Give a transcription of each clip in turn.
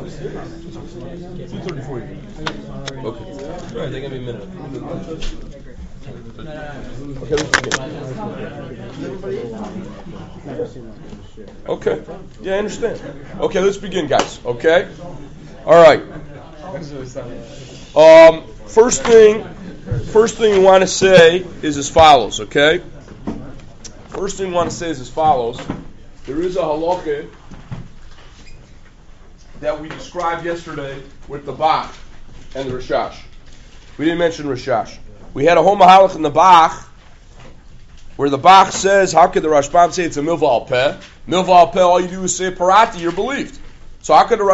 2:34. Okay. All right, they give me a minute. Okay, let's begin. Okay. Yeah, I understand. Okay, let's begin, guys. Okay. All right. First thing you want to say is as follows. Okay. First thing you want to say is as follows. There is a halakha that we described yesterday with the Bach and the Rashash. We didn't mention Rashash. We had a whole mahalach in the Bach where the Bach says, how could the Rashbam say it's a milva al peh? Milva al peh, all you do is say parati, you're believed. So how could the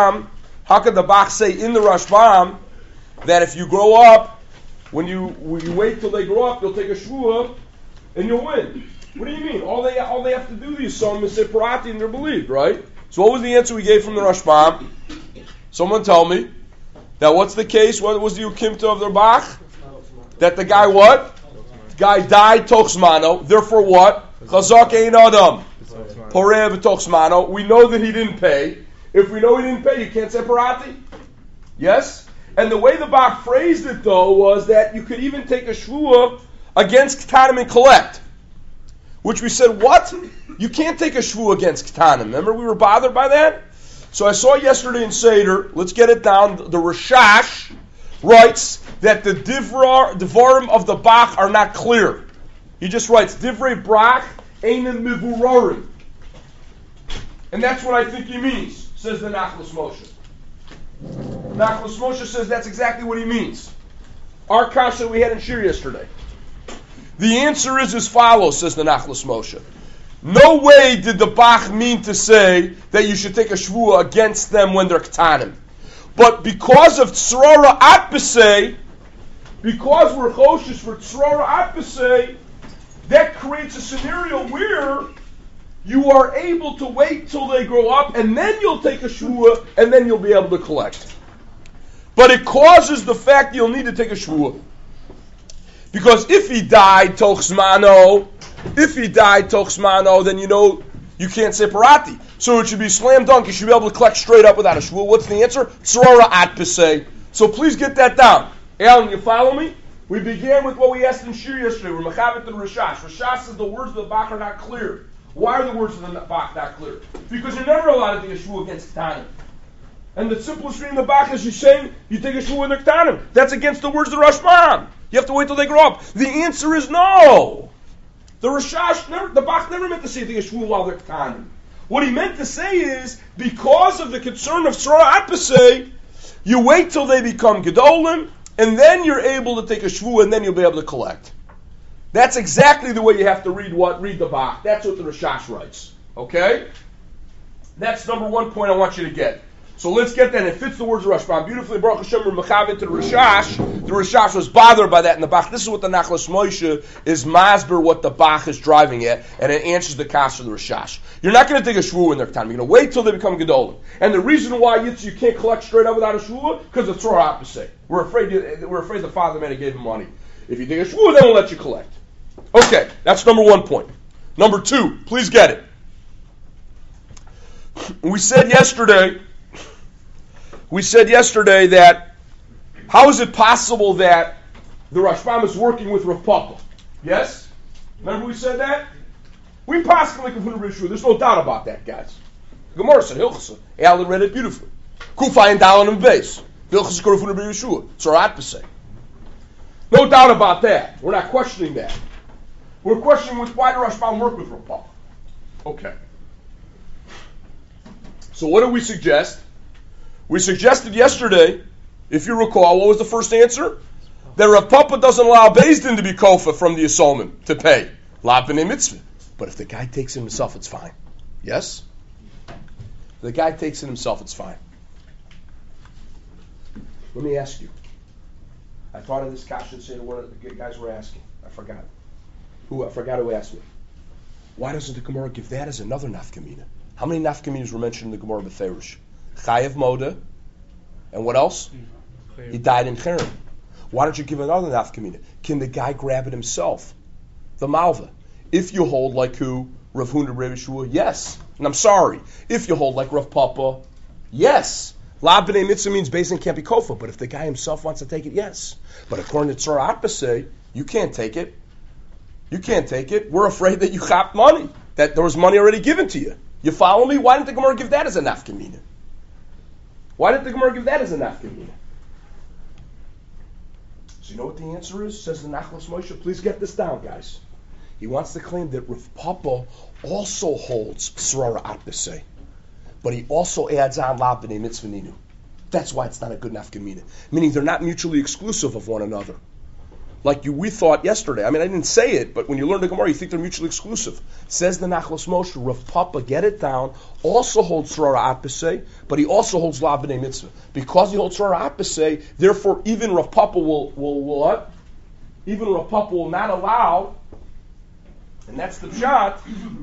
Bach say in the Rashbam that if you grow up, when you wait till they grow up, you'll take a shvuah and you'll win? What do you mean? All they have to do these some is say parati and they're believed, right? So what was the answer we gave from the Rashbam? Someone tell me. That what's the case? What was the ukimta of the Bach? That the guy what? The guy died tochsmano. Therefore what? Chazak ein adam. Porev tochsmano. We know that he didn't pay. If we know he didn't pay, you can't say parati. Yes? And the way the Bach phrased it though was that you could even take a shvuah against ketanim and collect. Which we said, what? You can't take a shvuah against ketanim. Remember we were bothered by that? So I saw yesterday in Seder, let's get it down, the Rashash writes that the Divarim of the Bach are not clear. He just writes, Divrei Brach Einen Mivurorim. And that's what I think he means, says the Nachlas Moshe. Nachlas Moshe says that's exactly what he means. Our kasha we had in Shir yesterday. The answer is as follows, says the Nachlas Moshe. No way did the Bach mean to say that you should take a shvuah against them when they're ketanim. But because of tzrara atbasei, because we're choshes for tzrara atbasei, that creates a scenario where you are able to wait till they grow up and then you'll take a shvuah and then you'll be able to collect. But it causes the fact you'll need to take a shvuah. Because if he died tochsmano, then you know you can't say parati. So it should be slam dunk. You should be able to collect straight up without a shvuah. What's the answer? Tzrara at pesei. So please get that down. Alan, you follow me? We began with what we asked in Shir yesterday. We're Mechavet and Rashash. Rashash says the words of the Bach are not clear. Why are the words of the Bach not clear? Because you're never allowed to take a shvuah against ketanim. And the simplest reading of the Bach is you're saying you take a shvuah in the ketanim. That's against the words of the Rashbam. You have to wait till they grow up. The answer is no. The Bach never meant to say take a shvuah while they're ketanim. What he meant to say is, because of the concern of tzrara atbasei, you wait till they become gedolim, and then you're able to take a shvuah, and then you'll be able to collect. That's exactly the way you have to read the Bach. That's what the Rashash writes. Okay? That's number one point I want you to get. So let's get that. It fits the words of Rashbam beautifully. Baruch Hashem, we're mechavet to the Rashash. The Rashash was bothered by that in the Bach. This is what the Nachlas Moshe is masber, what the Bach is driving at, and it answers the kasha of the Rashash. You're not going to take a shvuah in their time. You're going to wait till they become gedolim. And the reason why you can't collect straight up without a shvuah, because of tzrara atbasei. We're afraid the father man gave him money. If you take a shvuah, then we'll let you collect. Okay, that's number one point. Number two, please get it. We said yesterday that how is it possible that the Rashbam is working with Rav Papa? Yes? Remember we said that? We possibly can put a Rishua. There's no doubt about that, guys. Gemara said, Hilchasa. Alan read it beautifully. Kufa and Dalan and base. Hilchasa could have put a Rishua. Tzara atbasei. No doubt about that. We're not questioning that. We're questioning why the Rashbam work with Rav Papa. Okay. So what did we suggest? We suggested yesterday, if you recall, what was the first answer? That Rav Papa doesn't allow Beis Din to be kofa from the Yisomim to pay. La b'nei mitzvah. But if the guy takes it himself, it's fine. Yes? If the guy takes it himself, it's fine. Let me ask you. I thought of this kasha and say to one of the guys were asking. I forgot who asked me. Why doesn't the Gemara give that as another nafkamina? How many nafkaminas were mentioned in the Gemara B'Ferish? Chayev Moda, and what else? He died in Cherem. Why don't you give another nafkamina? Can the guy grab it himself? The Malva. If you hold like who? Rav Huna Rebbe Shua, yes. And I'm sorry. If you hold like Rav Papa, yes. La b'nei mitzvah means Beis Din can't be kofa, but if the guy himself wants to take it, yes. But according to Tzora Atbasei, you can't take it. You can't take it. We're afraid that you chop money, that there was money already given to you. You follow me? Why didn't the Gemara give that as a nafkamina? Why didn't the Gemara give that as a nafkamina? So you know what the answer is? Says the Nachlas Moshe. Please get this down, guys. He wants to claim that Rav Papa also holds Tzora Atbasei, but he also adds on La b'nei mitzvah ninu. That's why it's not a good nafkamina. Meaning they're not mutually exclusive of one another. Like we thought yesterday. I mean, I didn't say it, but when you learn the Gemara, you think they're mutually exclusive. Says the Nachlas Moshe, Rav Papa, get it down, also holds Tzora Atbasei, but he also holds La b'nei mitzvah. Because he holds Tzora Atbasei, therefore even Rav Papa will what? Even Rav Papa will not allow, and that's the pshat,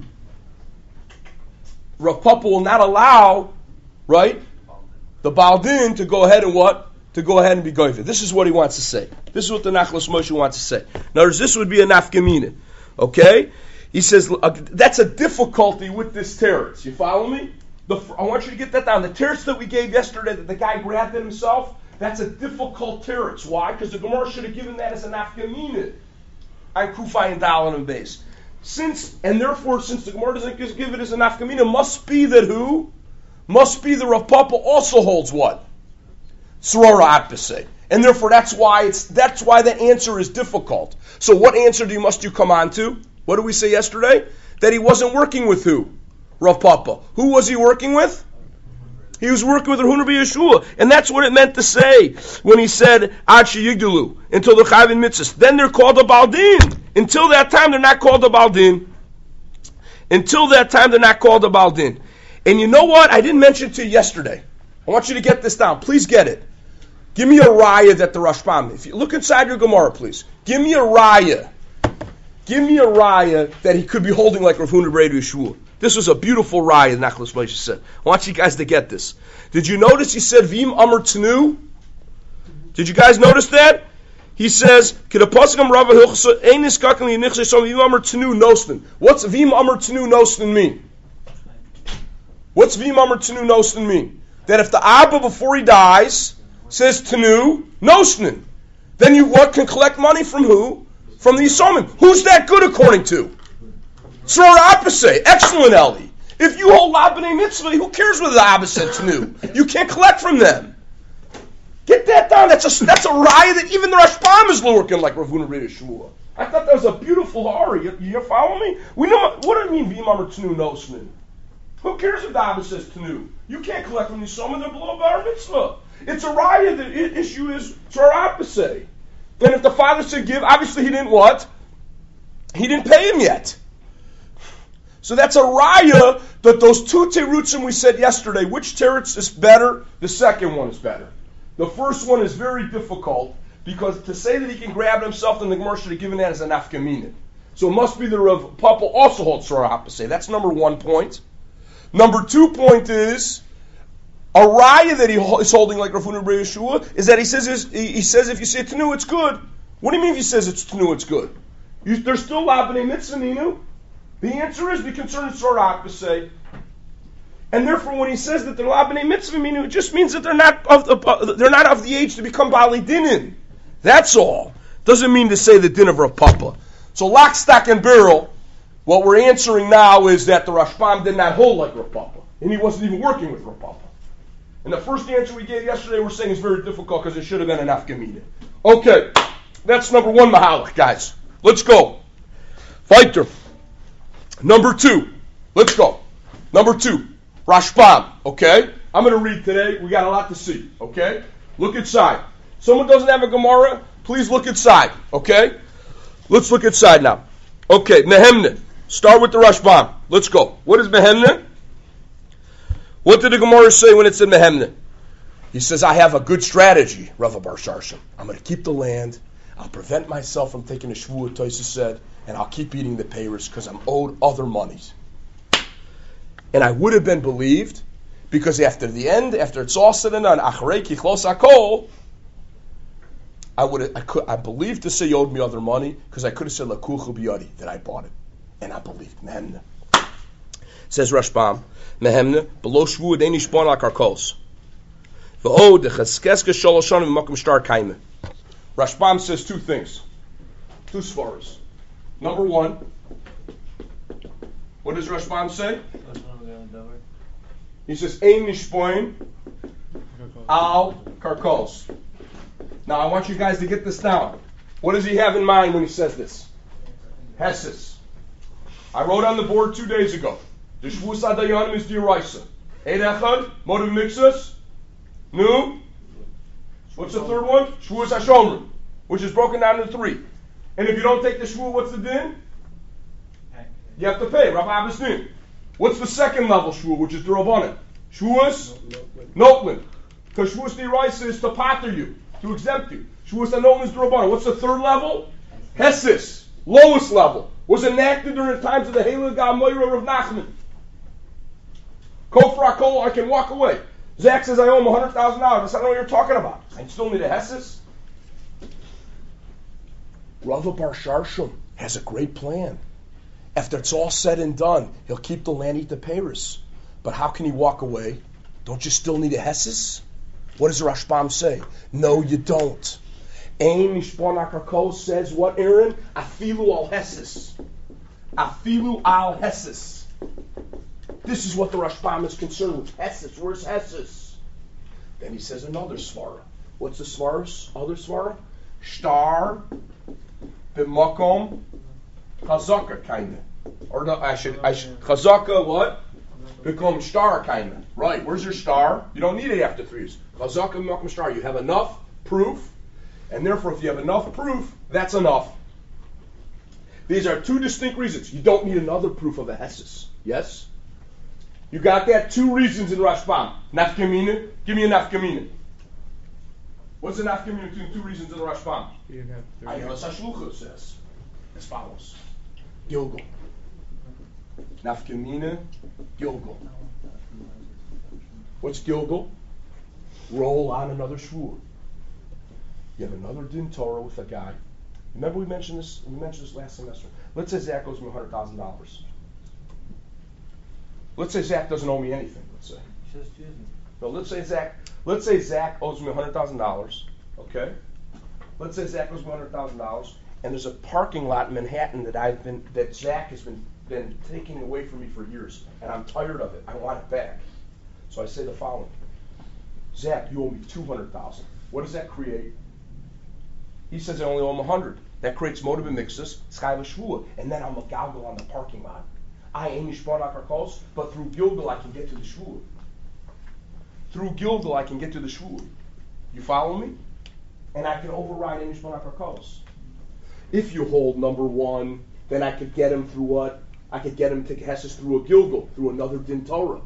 Rav Papa will not allow, right, the Baal Din to go ahead and what? To go ahead and be goyver. This is what he wants to say. This is what the Nachlas Moshe wants to say. In other words, this would be a nafkamina. Okay? He says, that's a difficulty with this teretz. You follow me? I want you to get that down. The teretz that we gave yesterday, that the guy grabbed it himself, that's a difficult teretz. Why? Because the Gemara should have given that as a nafkamina on Kufay and Dalan and base. Since the Gemara doesn't give it as a nafkamina, must be that who? Must be the Rav Papa also holds what? Tzora Atbasei. And therefore that's why the answer is difficult. So what answer must you come on to? What did we say yesterday? That he wasn't working with who? Rav Papa. Who was he working with? He was working with Rahuna B'Yeshua. And that's what it meant to say when he said, Ad Sheyigdalu, until the Chayvin Mitzvahs. Then they're called a Baal Din. Until that time, they're not called a Baal Din. Until that time, they're not called a Baal Din. And you know what? I didn't mention it to you yesterday. I want you to get this down. Please get it. Give me a raya that the Rashbam. If you look inside your Gemara, please. Give me a raya. Give me a raya that he could be holding like Rav Huna Bar Yeshua. This was a beautiful raya, Nachlas Moshe said. I want you guys to get this. Did you notice he said Vim Amar Tenu? Did you guys notice that? He says, What's Vim Amar Tenu Nosnin mean? What's Vim Amar Tenu Nosnin mean? That if the Abba before he dies says Tenu Nosnin, then you can collect money from who? From the Yisomim. Who's that good according to? Tzora Atbasei. Excellent, Eli. If you hold La b'nei mitzvah, who cares whether the Abba said Tenu? You can't collect from them. Get that down. That's a raya that even the Rashbam is looking like Rav Huna Bar Yeshua. I thought that was a beautiful hari. You follow me? We know what do I mean Vim Amar Tenu Nosnin? Who cares if the Abba says Tenu? You can't collect from the Yisomim, they're below Bar Mitzvah. It's a raya. The issue is Tzora Atbasei. Then if the father said give, obviously he didn't what? He didn't pay him yet. So that's a raya that those two terutzim we said yesterday, which teretz is better? The second one is better. The first one is very difficult because to say that he can grab it himself, then the Gemara should have given that as a nafkamina. So it must be the Rav Papa also holds Tzora Atbasei. That's number 1 point. Number 2 point is a raya that he is holding like Rav Huna Bar Yeshua is that he says if you say Tenu, it's good. What do you mean if he says it's Tenu, it's good? There's still La b'nei mitzvah ninu. The answer is the concern is Tzora Atbasei. And therefore, when he says that they're La b'nei mitzvah ninu, it just means that they're not of the age to become Bali Dinin. That's all. Doesn't mean to say the din of Rav Papa. So lock, stock, and barrel. What we're answering now is that the Rashbam did not hold like Rav Papa, and he wasn't even working with Rav Papa. And the first answer we gave yesterday, we're saying is very difficult because it should have been an nafkamina. Okay, that's number 1 mahalach, guys. Let's go. Fighter. Number 2. Let's go. Number 2. Rashbam. Okay? I'm going to read today. We got a lot to see. Okay? Look inside. Someone doesn't have a Gemara, please look inside. Okay? Let's look inside now. Okay, Mehemne. Start with the Rashbam. Let's go. What is Mehemne? What did the Gemara say when it said Mehemne? He says, I have a good strategy, Rav Bar Sharshim. I'm going to keep the land. I'll prevent myself from taking a shvuah, Tosa said, and I'll keep eating the payers because I'm owed other monies. And I would have been believed because after the end, after it's all said and done, Acharei Kichlos Hakol, I believed to say you owed me other money because I could have said Lakuchu Biyadi, that I bought it. And I believed. Mehemne. Says Rashbam, Mehemne, below shvuah deini shpon al karkos. Rashbam says two things. Two svaras. Number one, what does Rashbam say? He says, Ein nishpoin al karkos. Now I want you guys to get this down. What does he have in mind when he says this? Hesses. I wrote on the board 2 days ago. The Shvus Adayanim is D'Oraisa. Eid Echad, Motiv Mixus. Nu. What's the third one? Shvus HaShomrim, which is broken down into 3. And if you don't take the Shvu, what's the din? You have to pay. Rabbi Abbas din. What's the second level Shvu, which is the Rabbanan? Shvus Notlin. Because Shvus D'Oraisa is to pater you, to exempt you. Shvus HaNotlin is the Rabbanan. What's the third level? Hesses. Lowest level. Was enacted during the times of the Heilig Moira of Nachman. Kofra Kol, I can walk away. Zach says I owe him $100,000. I don't know what you're talking about. I still need a Hesses. Rava Bar Sharsham has a great plan. After it's all said and done, he'll keep the land, eat the payers. But how can he walk away? Don't you still need a Hesses? What does the Rashbam say? No, you don't. Ein Mishpon HaKarkos says what, Aaron? Afilu al Hesses. Afilu al Hesses. This is what the Rashbam is concerned with. Hesses. Where's Hesses? Then he says another svara. What's the svara? Other svara? Shtar b'makom chazaka kinda. Or no, I should chazaka what? Become shtar kinda. Right. Where's your star? You don't need it after 3 years. Chazaka b'makom shtar. You have enough proof. And therefore, if you have enough proof, that's enough. These are 2 distinct reasons. You don't need another proof of a Hesses. Yes? You got that? 2 reasons in Rashbam. Nafkamina. Give me a nafkamina. What's a nafkamina between 2 reasons in Rashbam? Ayala Sashlucha says as follows. Gilgal. Nafkamina, Gilgal. What's Gilgal? Roll on another shvur. You have another din Torah with a guy. Remember we mentioned this last semester. Let's say Zach owes me $100,000. Let's say Zach doesn't owe me anything, let's say. No, let's say Zach owes me $100,000. Okay? Let's say Zach owes me $100,000 and there's a parking lot in Manhattan that Zach has been taking away from me for years, and I'm tired of it. I want it back. So I say the following. Zach, you owe me $200,000. What does that create? He says I only owe him $100. That creates motive and mixus, schai v'shvua, and then I'm a galgal on the parking lot. I ain't mishpon akarkos, but through Gilgal I can get to the shvua. Through Gilgal I can get to the shvua. You follow me? And I can override any mishpon akarkos. If you hold number 1, then I could get him through what? I could get him to Hesses through a Gilgal, through another din Torah.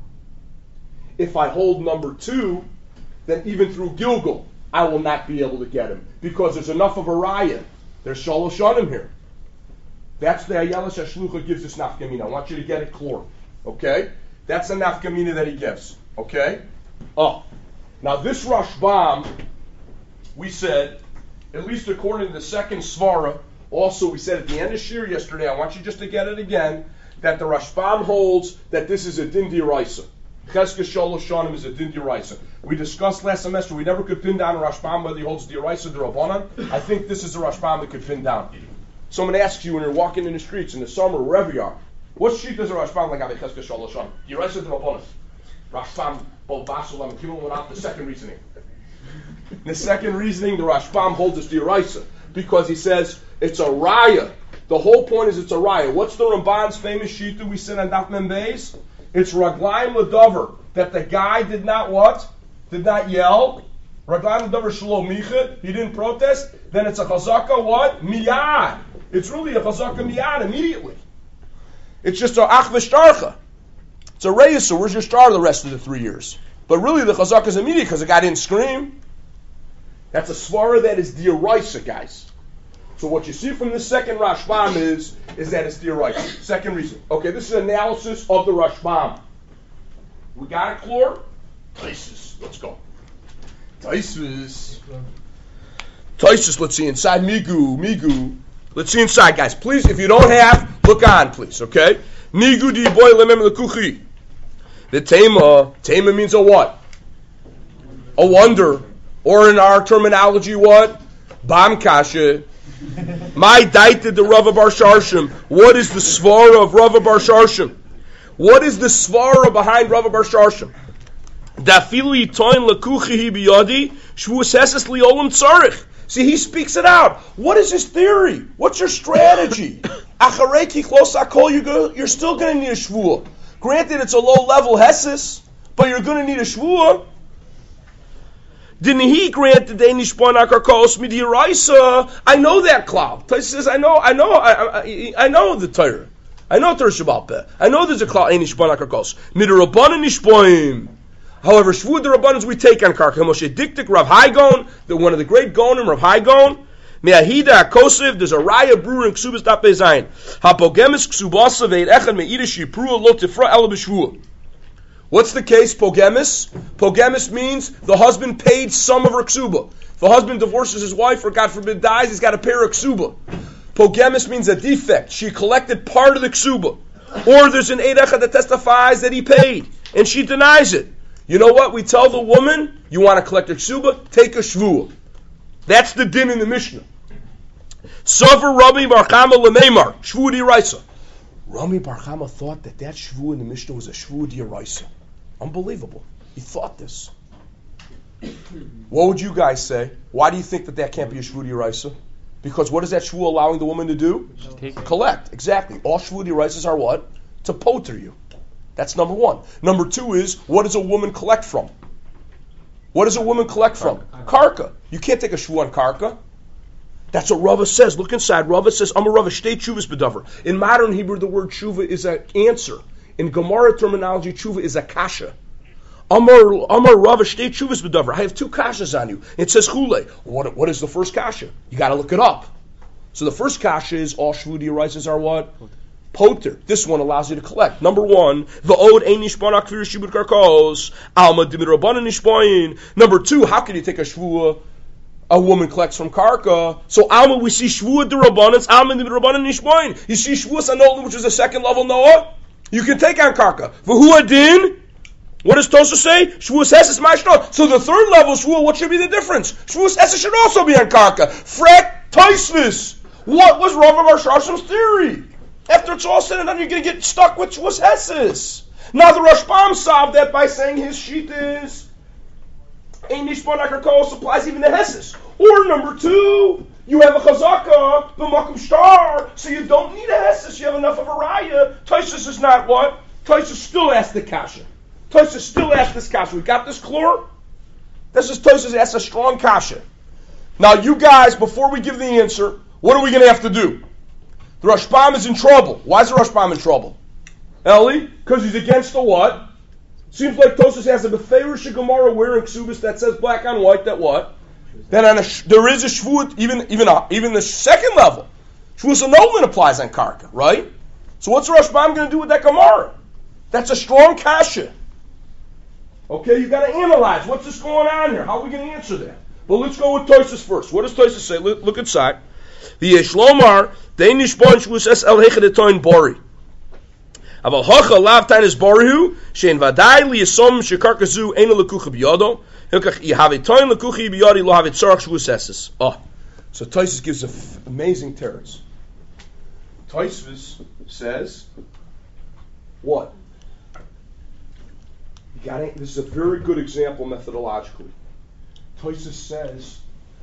If I hold number 2, then even through Gilgal, I will not be able to get him because there's enough of a raya. There's shalosh shanim here. That's the Ayala Shashlucha gives this nafkamina. I want you to get it clear. Okay? That's the nafkamina that he gives. Okay? Oh. Now this Rashbam, we said, at least according to the second svara, also we said at the end of Shir yesterday, I want you just to get it again, that the Rashbam holds that this is a din d'oraisa. Cheskes shalosh shanim is a din d'oraisa. We discussed last semester, we never could pin down a Rashbam whether he holds d'oraisa or d'Rabbanan. I think this is a Rashbam that could pin down. Someone asks you when you're walking in the streets in the summer, wherever you are, what sheet does a Rashbam like have Cheskes shalosh shanim? D'oraisa or d'Rabbanan? Rashbam Bolbasulam Kimon went out the second reasoning. The second reasoning, the Rashbam holds is d'oraisa because he says it's a raya. The whole point is it's a raya. What's the Ramban's famous shita we said on Daf Mem Beis? It's raglaim l'davar, that the guy did not what? Did not yell. Raglaim l'davar shelo michad. He didn't protest. Then it's a chazaka what? Miyad. It's really a chazaka miyad immediately. It's just a ach v'shtarcha. It's a reyes. So where's your star the rest of the 3 years? But really the chazaka is immediate because the guy didn't scream. That's a svara that is d'oraisa, guys. So what you see from this second Rashbam is that it's d'oraisa. Second reason. Okay, this is analysis of the Rashbam. We got it, clear? Taisus, let's go. Taisus, let's see inside. Migu. Let's see inside, guys. Please, if you don't have, look on, please, okay? Nigu di boy lemem lekuchi. The tema means a what? A wonder. Or in our terminology, what? Bam kasha. My daita the Rava Bar Sharshim. What is the svara of Rava Bar Sharshim? What is the svara behind Rava Bar Sharshim? Dafili toin lekuchi biyadi shvus heses liolam tzarich. See, he speaks it out. What is his theory? What's your strategy? Achareki chlos akol, you're still going to need a shvua. Granted, it's a low-level heses, but you're going to need a shvua. Didn't he grant the Danish Bonakar Midiraisa? I know that cloud. Taisa says, I know the Torah. I know Torah Shabbat Peh. I know there's a cloud Danish Bonakar Kos. Midirabbanan Nishboim. However, Shvud the Rabbanans we take on Karka. Moshe Diktik Rav Haigon, one of the great Gonim, Rav Haigon. Me'ahida Kosiv, there's a Raya brewer in Ksubas Dape Zayin. Hapogemis Ksubasa ve'ed echad me'idish yiprua lo tifra ela b'shvua. What's the case, pogemis? Pogemis means the husband paid some of her ksuba. If the husband divorces his wife or, God forbid, dies, he's got to pay her a ksuba. Pogemis means a defect. She collected part of the ksuba. Or there's an eid echad that testifies that he paid, and she denies it. You know what? We tell the woman, you want to collect her ksuba, take a shvuah. That's the din in the Mishnah. Sofer Rami Bar Chama Lemeimar, shvuah d'iraisa. Rami Bar Chama thought that shvuah in the Mishnah was a shvuah d'iraisa. Unbelievable. He thought this. What would you guys say? Why do you think that can't be a shvuah d'iraisa? Because what is that shvuah allowing the woman to do? Collect. Exactly. All shvuah d'iraisas are what? To poter you. That's number one. Number two is, what does a woman collect from? What does a woman collect from? Karka. You can't take a shvuah on karka. That's what Rava says. Look inside. Rava says, I'm a Rava, shtei tshuvas bedavar. In modern Hebrew, the word tshuva is an answer. In Gemara terminology, tshuva is a kasha. Amar Rava, shtei tshuvas bedavar. I have two kashas on you. It says chule. What is the first kasha? You got to look it up. So the first kasha is, all shvuah d'iraisas are what? Poter. This one allows you to collect. Number one, v'od ein nishbon akvir shibud karkos, alma dimirabanan nishboin. Number two, how can you take a shvuah? A woman collects from karka. So alma, we see shvuah d'rabanans, alma dimirabanan nishboin. You see shvuah sanolim, which is the second level Noah. You can take on karka. V'hu adin. What does Tosa say? Shvuah heses ma'ashnot. So the third level shvuah, what should be the difference? Shvuah heses should also be on karka. Fret taisvis. What was Rava Bar Sharshim's theory? After it's all said and done, you're going to get stuck with Shvuas Heses. Now the Rashbam solved that by saying his sheet is Ein Nishbon Akarkos applies even to Heses. Or number two, you have a Chazaka, B'makum Shtar, so you don't need a Heses, you have enough of a Raya. Taisus is not what? Taisus still asked the Kasha. Taisus still asked this Kasha. We got this clear? This is Taisus asked a strong Kasha. Now you guys, before we give the answer, what are we going to have to do? The Rashbam is in trouble. Why is the Rashbam in trouble? Eli? Because he's against the what? Seems like Tosas has a Beferish Gemara wearing Ksubis that says black on white that what? Then there is a Shvuah, even the second level. Shvuah Nolan applies on Karka, right? So what's the Rashbam going to do with that Gemara? That's a strong kasha. Okay, you got to analyze. What's this going on here? How are we going to answer that? But let's go with Tosas first. What does Tosas say? Look inside. The Yeshlomar, the Nishbon Shvuas Es El Hechadetoin Bori. Aval Hacha Lav Tainis Borihu, Shein Vadai Liyasom Shekarkazu Eina Lekucha Biyado, Hilkach Yahavetoin Lekucha Biyadi Lo Havet Sarach Shvuas Eses. Oh, so Tosfos gives an amazing teretz. Tosfos says, what? This is a very good example methodologically. Tosfos says,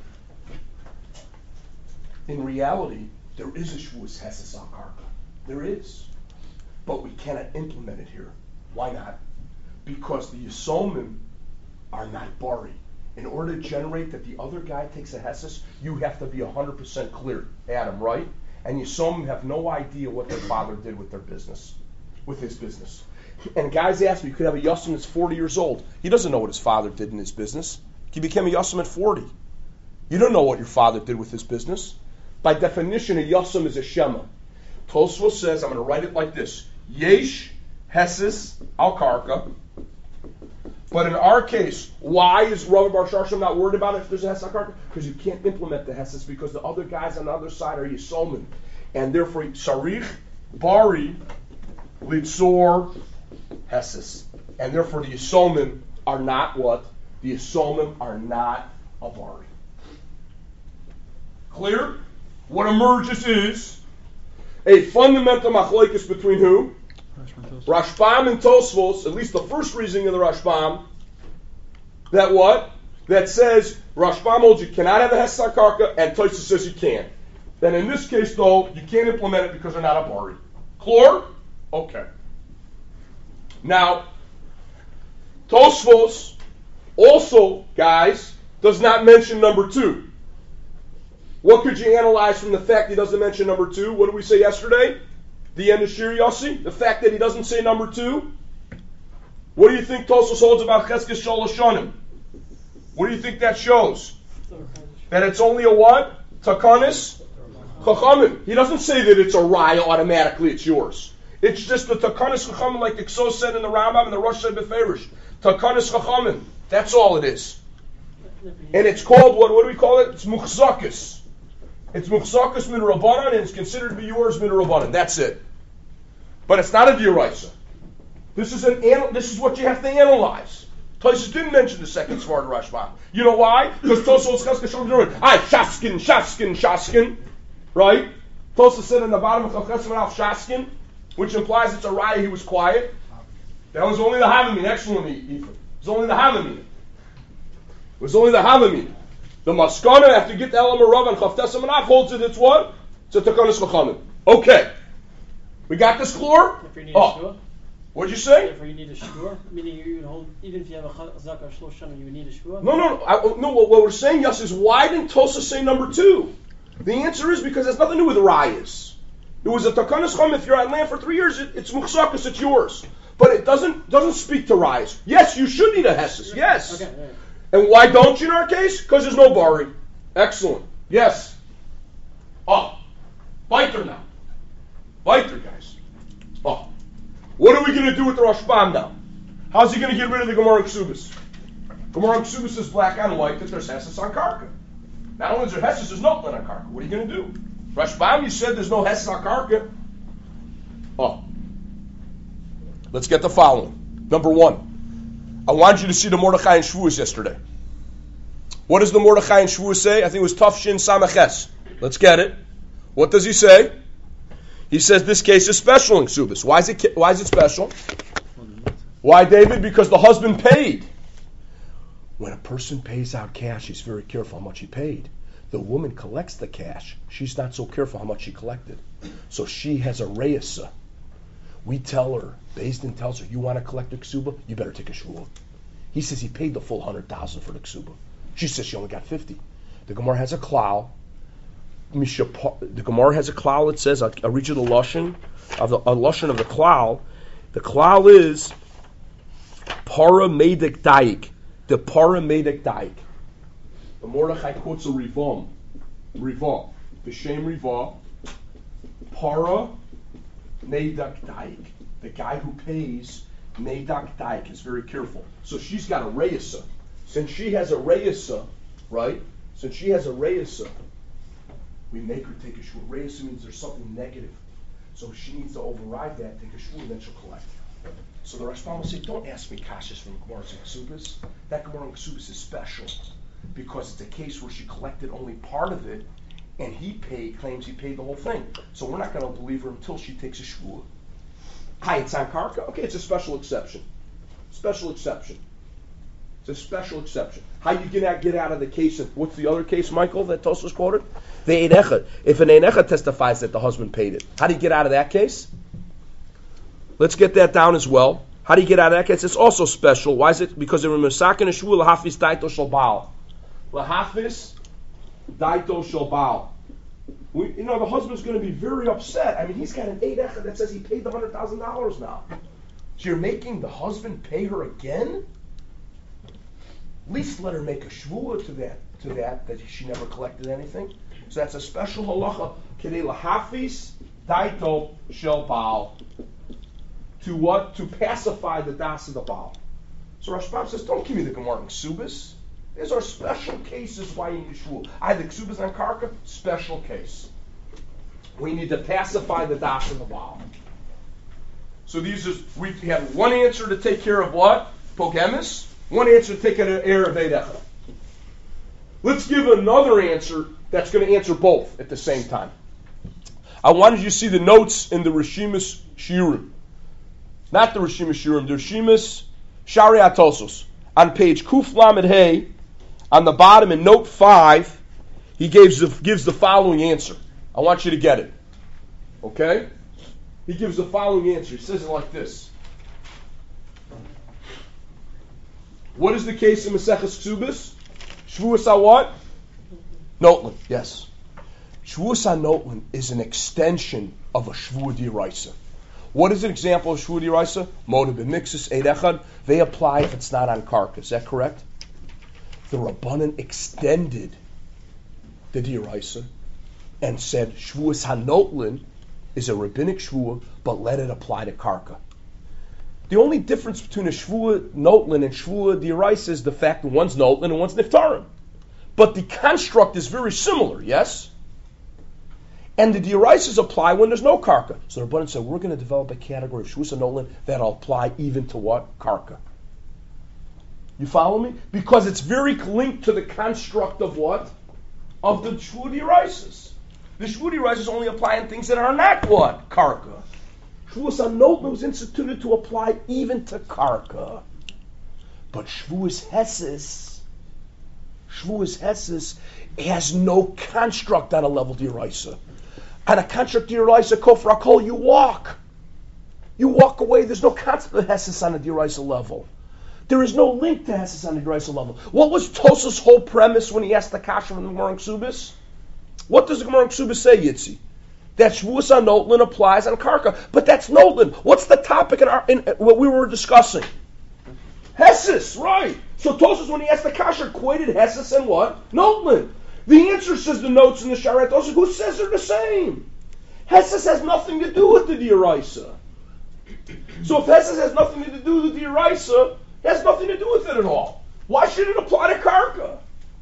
in reality, there is a Shvuas Heses on Karka. There is. But we cannot implement it here. Why not? Because the Yisomim are not Bari. In order to generate that the other guy takes a Heses, you have to be 100% clear. Adam, right? And Yisomim have no idea what their father did with their business, with his business. And guys ask me, you could have a Yosem that's 40 years old. He doesn't know what his father did in his business. He became a Yosem at 40. You don't know what your father did with his business. By definition, a Yosem is a Shema. Tosfos says, I'm going to write it like this. Yesh Heses al Karka. But in our case, why is Rava Bar Sharshim not worried about it if there's a Heses al Karka? Because you can't implement the Heses because the other guys on the other side are Yisomim. And therefore, Sarich, Bari, Litzor, Heses. And therefore the Yisomim are not what? The Yisomim are not a bari. Clear? What emerges is a fundamental machlokes between who? Rashbam and Tosfos, at least the first reasoning of the Rashbam, that what? That says Rashbam holds you cannot have a Hesed Karka, and Tosfos says you can. Then in this case, though, you can't implement it because they're not a bari. Clear? Okay. Now, Tosfos also, guys, does not mention number 2. What could you analyze from the fact he doesn't mention number 2? What did we say yesterday? The end of Shir Yossi? The fact that he doesn't say number 2? What do you think Tosfos holds about Cheskes Shalosh Shonim? What do you think that shows? That it's only a what? Takanis Chachamim. He doesn't say that it's a raya automatically, it's yours. It's just the Takanis Chachamim, like the Ksos said in the Rambam and the Rosh said Beferish. Takanis Chachamim. That's all it is. And it's called, what do we call it? It's Muchzakis. It's Muchzakis min Rabbanan, and it's considered to be yours min Rabbanan. That's it. But it's not a D'oraisa. This is what you have to analyze. Tosfos didn't mention the second Sfard Rashbam. You know why? Because Tosfos Cheskes Shalosh Shaskin. Right? Tosfos said in the bottom of Cheskes Shaskin, which implies it's a raya, he was quiet. That was only the Havamim. Excellent, Ephraim. It was only the Havamim. The Maskana, after you get the Elam Rav and Chavtes Manaf, holds it, it's what? It's a Takanis Chachamim. Okay. We got this clear? If you need a shua? What'd you say? If you need a shua? Meaning you would hold, even if you have a Chazak or Shlosh Shanim, you would need a shua? No. What we're saying, yes, is why didn't Tosfos say number 2? The answer is because it has nothing to do with rayas. It was a Takanis Chachamim. If you're on land for 3 years, it's Muchzakis, it's yours. But it doesn't speak to rayas. Yes, you should need a Hesed. Yes. Okay, right. And why don't you in our case? Because there's no bari. Excellent. Yes. Weiter now. Weiter, guys. What are we going to do with the Rashbam now? How's he going to get rid of the Gemara Ksubis? Gemara Ksubis is black on white that there's Hesed on Karka. Not only is there Hesed, there's no on Karka. What are you going to do? Rashbam, you said there's no Hesed on Karka. Let's get the following. Number 1. I want you to see the Mordechai and Shavuos yesterday. What does the Mordechai and Shavuos say? I think it was Tafshin Samaches. Let's get it. What does he say? He says this case is special in Ksubis. Why is it special? Why, David? Because the husband paid. When a person pays out cash, he's very careful how much he paid. The woman collects the cash. She's not so careful how much she collected. So she has a reisa. We tell her, Beis Din tells her, you want to collect the ksuba? You better take a shvuah. He says he paid the full 100,000 for the ksuba. She says she only got 50. The Gemara has a klal. The Gemara has a klal that says, I'll read you the lashon of the klal. The klal is para medek daik. The para medek daik. The Mordechai quotes a Rivah, B'Shem Rivah, para Meidak Daik. The guy who pays Meidak Daik is very careful. So she's got a reisa. Since she has a reisa, right? We make her take a shul. Reisa means there's something negative. So she needs to override that, take a shul, and then she'll collect. So the Rashbam will say, don't ask me kashas from Gemara and Ksubis. That Gemara and Ksubis is special because it's a case where she collected only part of it, and claims he paid the whole thing. So we're not going to believe her until she takes a shvuah. Hi, it's on karka. Okay, it's a special exception. It's a special exception. How you get out of the case of, what's the other case, Michael, that Tosfos quoted? The Ein Echad. If an Ein Echad testifies that the husband paid it, how do you get out of that case? Let's get that down as well. How do you get out of that case? It's also special. Why is it? Because they're Mesakin and Shvuah Lahafis Daito Shel Baal. Lahafis Daito Shel Baal. The husband's going to be very upset. I mean, he's got an Ein Echad that says he paid the $100,000 now. So you're making the husband pay her again? At least let her make a shvuah to that she never collected anything. So that's a special halacha. Kedei lahafis daito shel baal. To what? To pacify the das of the baal. So Rashbam says, don't give me the Gemara in Ksubis. These are special cases why you need a shvuah. I had the Ksubis on karka, special case. We need to pacify the das of the baal. So we have one answer to take care of what? Pogemis. One answer to take an air of Eidechad. Let's give another answer that's going to answer both at the same time. I wanted you to see the notes in the Rishimus Shiurim. Not the Rishimus Shiurim, the Rishimus Shari Atosos. On page Kuf Lamed Hey, on the bottom in note 5, he gives the following answer. I want you to get it. Okay? He gives the following answer. He says it like this. What is the case in Maseches Ksubis? Shvuas what? Notlin, yes. Shvuas Notlin is an extension of a Shvua D'Oraisa. What is an example of Shvua D'Oraisa? Moda b'mixus Eid Echad. They apply if it's not on karka. Is that correct? The Rabbanan extended the D'Oraisa and said Shvuas HaNotlin is a rabbinic Shvua, but let it apply to karka. The only difference between a Shvua Notlin and Shvua D'Oraisa is the fact that one's Notlin and one's Niftarim. But the construct is very similar, yes? And the D'Oraisas apply when there's no karka. So the Rabbanan said, we're going to develop a category of Shvuas Notlin that'll apply even to what? Karka. You follow me? Because it's very linked to the construct of what? Of the Shvua D'Oraisas. The Shvua D'Oraisas only apply in things that are not what? Karka. Shvuas HaNotlin was instituted to apply even to karka. But Shvuas Hesses has no construct on a level D'Oraisa. On a construct D'Oraisa, Kofar HaKol, you walk. You walk away. There's no concept of Hesses on a D'Oraisa level. There is no link to Hesses on a D'Oraisa level. What was Tosas' whole premise when he asked the Kasha from the Gemara in Ksubis? What does the Gemara in Ksubis say, Yitzi? That Shvuas HaNotlin applies on karka, but that's Notlin. What's the topic in what we were discussing? Hesses, right. So Tosas, when he asked the Kasha, equated Hesses and what? Notlin. The answer, says the notes in the Sharet Tosas, who says they're the same? Hesses has nothing to do with the D'Oraisa. So if Hesses has nothing to do with the D'Oraisa, it has nothing to do with it at all. Why should it apply to karka?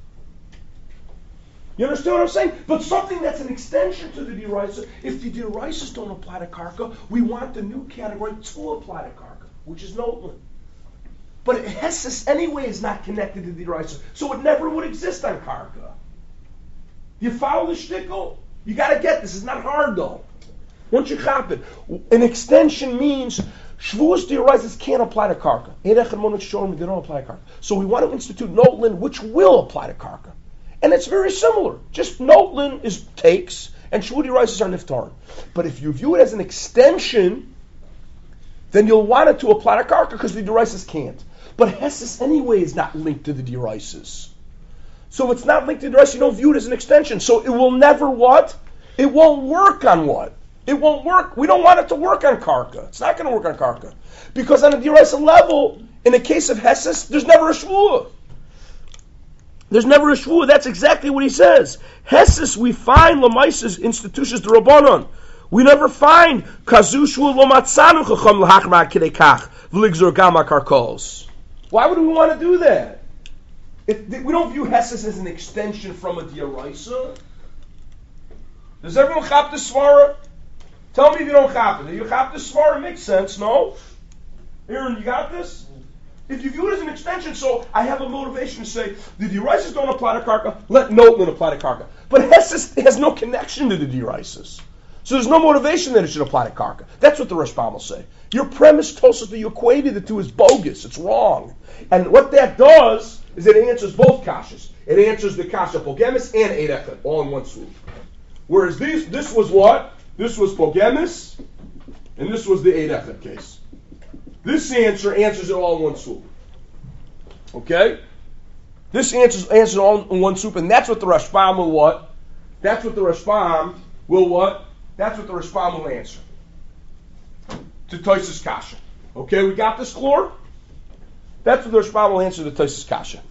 You understand what I'm saying? But something that's an extension to the D'Oraisa, if the D'Oraisas don't apply to karka, we want the new category to apply to karka, which is Notlin. But Hesses anyway is not connected to the D'Oraisa, so it never would exist on karka. You follow the shtickle? You got to get this. It's not hard though. Once you cop it, an extension means Shvuas D'Oraisas can't apply to karka. They don't apply to karka. So we want to institute Notlin, which will apply to karka. And it's very similar. Just Notlin is takes, and Shvua D'Oraisas are niftarim. But if you view it as an extension, then you'll want it to apply to karka because the D'Oraisas can't. But Hesses anyway is not linked to the D'Oraisas. So if it's not linked to the D'Oraisas, you don't view it as an extension. So it will never what? It won't work on what? It won't work. We don't want it to work on karka. It's not going to work on karka. Because on a D'Oraisa level, in the case of Hesses, there's never a Shvua. There's never a Shvua. That's exactly what he says. Hesses, we find Lamaisa's institutions the Rabbanon. We never find Kazu Shvua Lomatzanu Chacham L'Hachma Kidekach V'Ligzor Gama Karkos. Why would we want to do that? We don't view Hesses as an extension from a D'Oraisa. Does everyone chap the Svara? Tell me if you don't chap it. If you chap the Svara, it makes sense, no? Aaron, you got this? If you view it as an extension, so I have a motivation to say, the D'Oraisas don't apply to karka, let Notlin apply to karka. But Hesses has no connection to the D'Oraisas. So there's no motivation that it should apply to karka. That's what the Rashbam will say. Your premise, Tosas, that you equated the two is bogus. It's wrong. And what that does is it answers both kashas. It answers the kasha pogemis and Eid Echad, all in one swoop. Whereas this was what? This was pogemis, and this was the Eid Echad case. This answers it all in one swoop. Okay? This answers it all in one swoop, and that's what the Rashbam will what? That's what the Rashbam will what? That's what the Rashbam will answer. To Tosas Kasha. Okay, we got this, Chlor? That's what the Rashbam will answer to Tosas Kasha.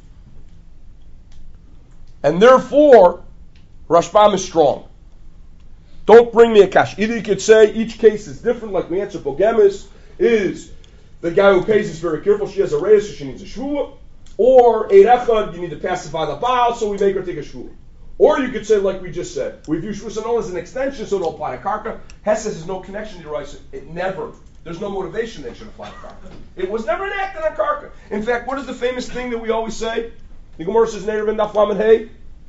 And therefore, Rashbam is strong. Don't bring me a kasha. Either you could say each case is different, like we answer Pogemis, is the guy who pays is very careful, she has a reis, so she needs a shvua. Or Eid Echad, you need to pacify the Baal, so we make her take a shvua. Or you could say, like we just said, we view Shvuas HaNotlin as an extension, so it'll apply to karka. Hesses has no connection to D'Oraisa. It never there's no motivation that should apply to karka. It was never enacted on karka. In fact, what is the famous thing that we always say? The Gemara says, Ne'er ben Daf Lamed Hey.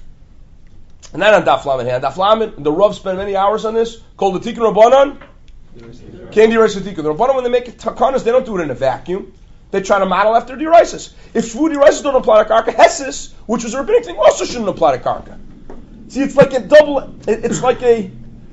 And not on Daf Lamed Hey. On Daf Lamed, the Rav spent many hours on this. Called the Tikkun Rabbanon. Candy rice with Tikkun. The Rabbanon, when they make takanas, they don't do it in a vacuum. They try to model after deraisis. If shvu deraisis don't apply to karka, hesses, which was a rabbinic thing, also shouldn't apply to karka. See, it's like a double. It's like a.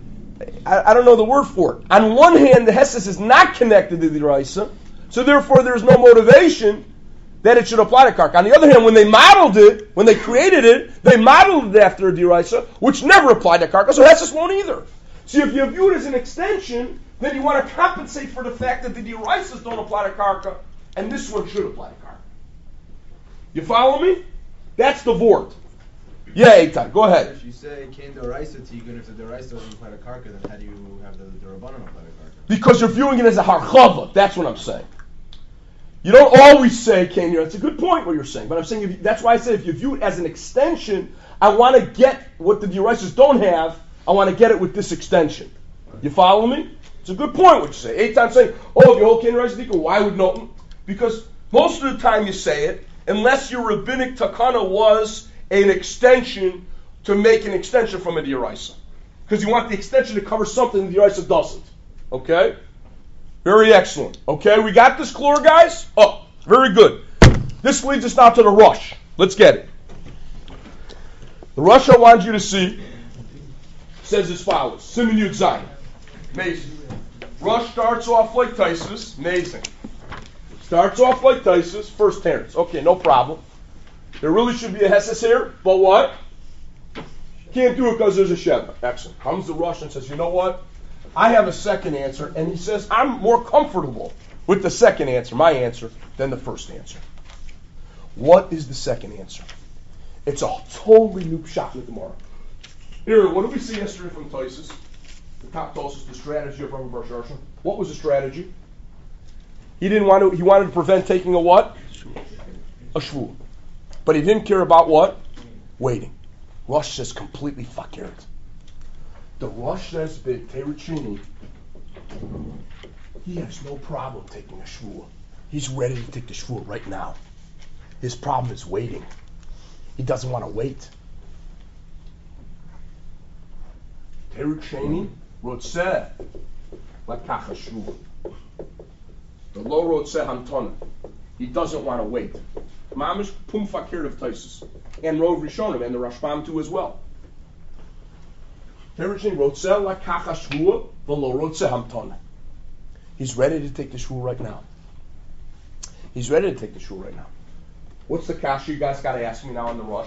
I don't know the word for it. On one hand, the hesses is not connected to the deraisa, so therefore there's no motivation that it should apply to karka. On the other hand, when they modeled it, when they created it, they modeled it after a deraisa, which never applied to karka, so hesses won't either. See, if you view it as an extension, then you want to compensate for the fact that the deraisas don't apply to karka. And this one should apply to karka. You follow me? That's the vort. Yeah, Eitan, go ahead. If you say Kain Doraisa Tikkun, if the Doraisa doesn't apply to karka, then how do you have the Rabbanon apply to karka? Because you're viewing it as a harchava. That's what I'm saying. You don't always say Kain. It's a good point what you're saying, but I'm saying that's why I said if you view it as an extension, I want to get what the deraisas don't have. I want to get it with this extension. You follow me? It's a good point what you say. Eitan saying, oh, if you hold Kain Doraisa Tikkun, why would no? Because most of the time you say it, unless your rabbinic takana was an extension to make an extension from a deraisa. Because you want the extension to cover something the deraisa doesn't. Okay? Very excellent. Okay, we got this clear, guys? Oh, very good. This leads us now to the rush. Let's get it. The rush I want you to see says as follows. Siman Yud Zayin. Amazing. Rush starts off like Taisus. Amazing. Starts off like Taisus, first parents. Okay, no problem. There really should be a Hesses here, but what? Can't do it because there's a Sheva. Excellent. Comes the Rush and says, you know what? I have a second answer, and he says, I'm more comfortable with the second answer, my answer, than the first answer. What is the second answer? It's a totally new shot in the Gemara. Here, what did we see yesterday from Taisus? The top tells us the strategy of Rabbi Bar Sharsha. What was the strategy? He wanted to prevent taking a what? A shvua. But he didn't care about what? Waiting. Rush says completely fakir. The Rush says big Teruchini, he has no problem taking a shvua. He's ready to take the shvua right now. His problem is waiting. He doesn't want to wait. Teruchini rotzeh lakacha shvua. The low road said Hamtona. He doesn't want to wait. Mamish Pum Fakir of Taisus. And Rov Rishonim and the Rashbam too as well. He's ready to take the shvua right now. He's ready to take the shvua right now. What's the kasha you guys got to ask me now on the Rush?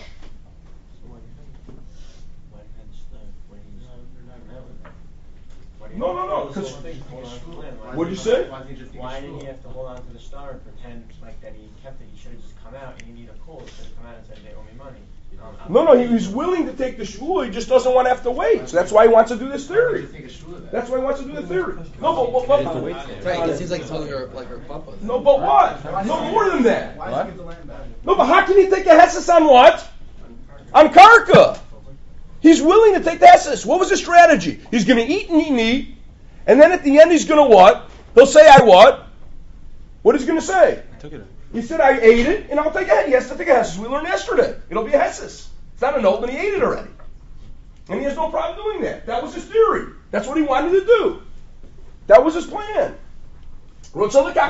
No. What'd you say? Why did he have to hold on to the star and pretend like that he kept it? He should have just come out and he needed a call. He should have come out and said they owe me money. No, he was willing to take the shvua. He just doesn't want to have to wait. So that's why he wants to do this theory. That's why he wants to do the theory. No, but right, it seems like it's holding her papa. No, but what? No more than that. What? No, but how can he take a hesses on what? On karka. He's willing to take the hesses. What was his strategy? He's going to eat and eat and eat, and then at the end he's going to what? He'll say, I what? What is he going to say? He said, I ate it, and I'll take it. He has to take a hesses. We learned yesterday. It'll be a hesses. It's not an old, and he ate it already. And he has no problem doing that. That was his theory. That's what he wanted to do. That was his plan. But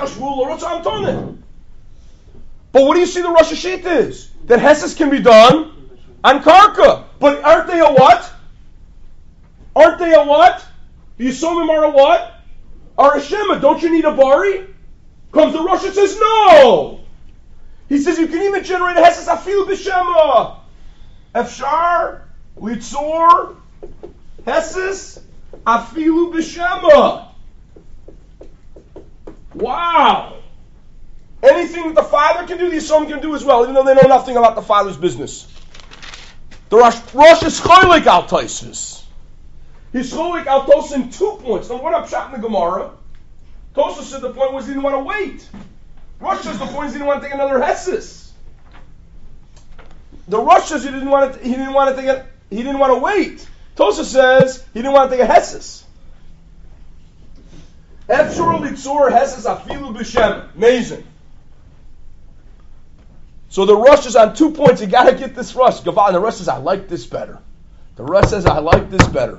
what do you see the Rosh Hashanah is? That hesses can be done on karka. But aren't they a what? Aren't they a what? The Yisomim are a what? Are a Shema. Don't you need a Bari? Comes the Rosh and says, no! He says you can even generate a Hesses Afil B'Shema. Efshar, Litzor, Hesses Afilu B'Shema. Wow! Anything that the father can do, the son can do as well, even though they know nothing about the father's business. The Rosh is cholik al Taisus. He's cholik al Tos in 2 points. Now, what I'm shot in the Gemara? Tosus said the point was he didn't want to wait. Rosh says the point is he didn't want to take another Hesses. The Rosh says he didn't want to wait. Tosus says he didn't want to take a Hesses. Efshor litzor heses afilu b'shem. Amazing. So the Rosh is on 2 points. You got to get this Rosh. Gaval, and the Rosh says, I like this better. The Rosh says, I like this better.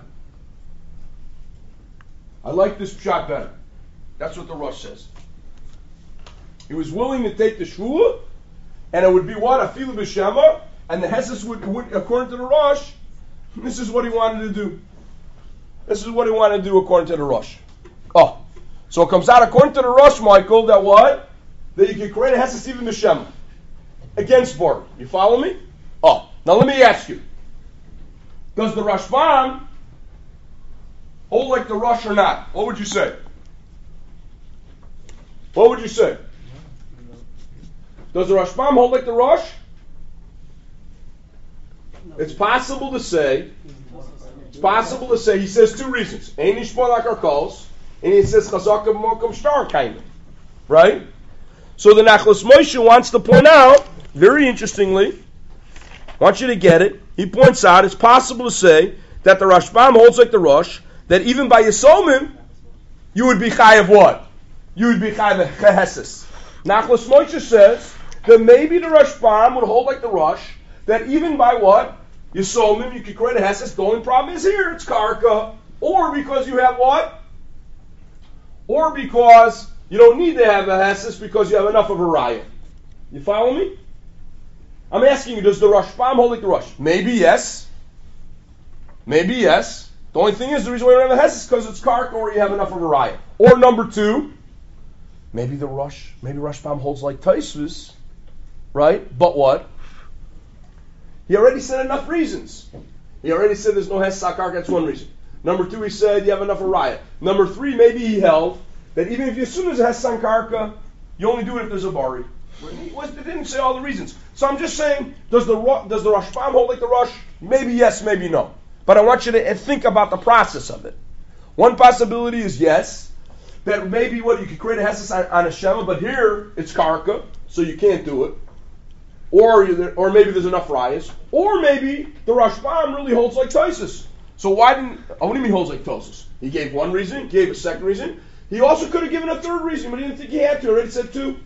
I like this shot better. That's what the Rosh says. He was willing to take the Shvuah, and it would be what? Afilu b'shema, and the Heses would, according to the Rosh, this is what he wanted to do. This is what he wanted to do according to the Rosh. Oh, so it comes out according to the Rosh, Michael, that what? That you can create a Heses even b'shema. Against Bor. You follow me? Oh, now let me ask you. Does the Rashbam hold like the Rosh or not? What would you say? What would you say? Does the Rashbam hold like the Rosh? It's possible to say, he says two reasons. Ein nishmor like our calls, and he says chazak of mokum shtar kind of. Right? So the Nachlas Moshe wants to point out, very interestingly, I want you to get it, he points out it's possible to say that the Rashbam holds like the Rosh, that even by Yisomim, you would be chai of what? You would be chai of chehesis. Nachlas Moshe says that maybe the Rashbam would hold like the Rosh, that even by what? Yisomim, you could create a heses. The only problem is here, it's karka. Or because you have what? Or because you don't need to have a heses because you have enough of a raya. You follow me? I'm asking you, does the Rashbam hold like the Rosh? Maybe yes. Maybe yes. The only thing is, the reason why you don't have a heses is because it's karka or you have enough of a raya. Or number two, maybe Rashbam holds like Taisvus, right? But what? He already said enough reasons. He already said there's no Hes Sakar, that's one reason. Number two, he said you have enough of Raya. Number three, maybe he held that even if you assume there's a Hes Sankarka, you only do it if there's a Bari. He didn't say all the reasons. So I'm just saying, does the Rashbam hold like the Rosh? Maybe yes, maybe no. But I want you to think about the process of it. One possibility is yes, that maybe you could create a Hes on a Shema, but here it's Karka, so you can't do it. Or maybe there's enough rayas. Or maybe the Rashbam really holds like Tosis. So what do you mean holds like Tosis? He gave one reason, he gave a second reason. He also could have given a third reason, but he didn't think he had to. He already said two.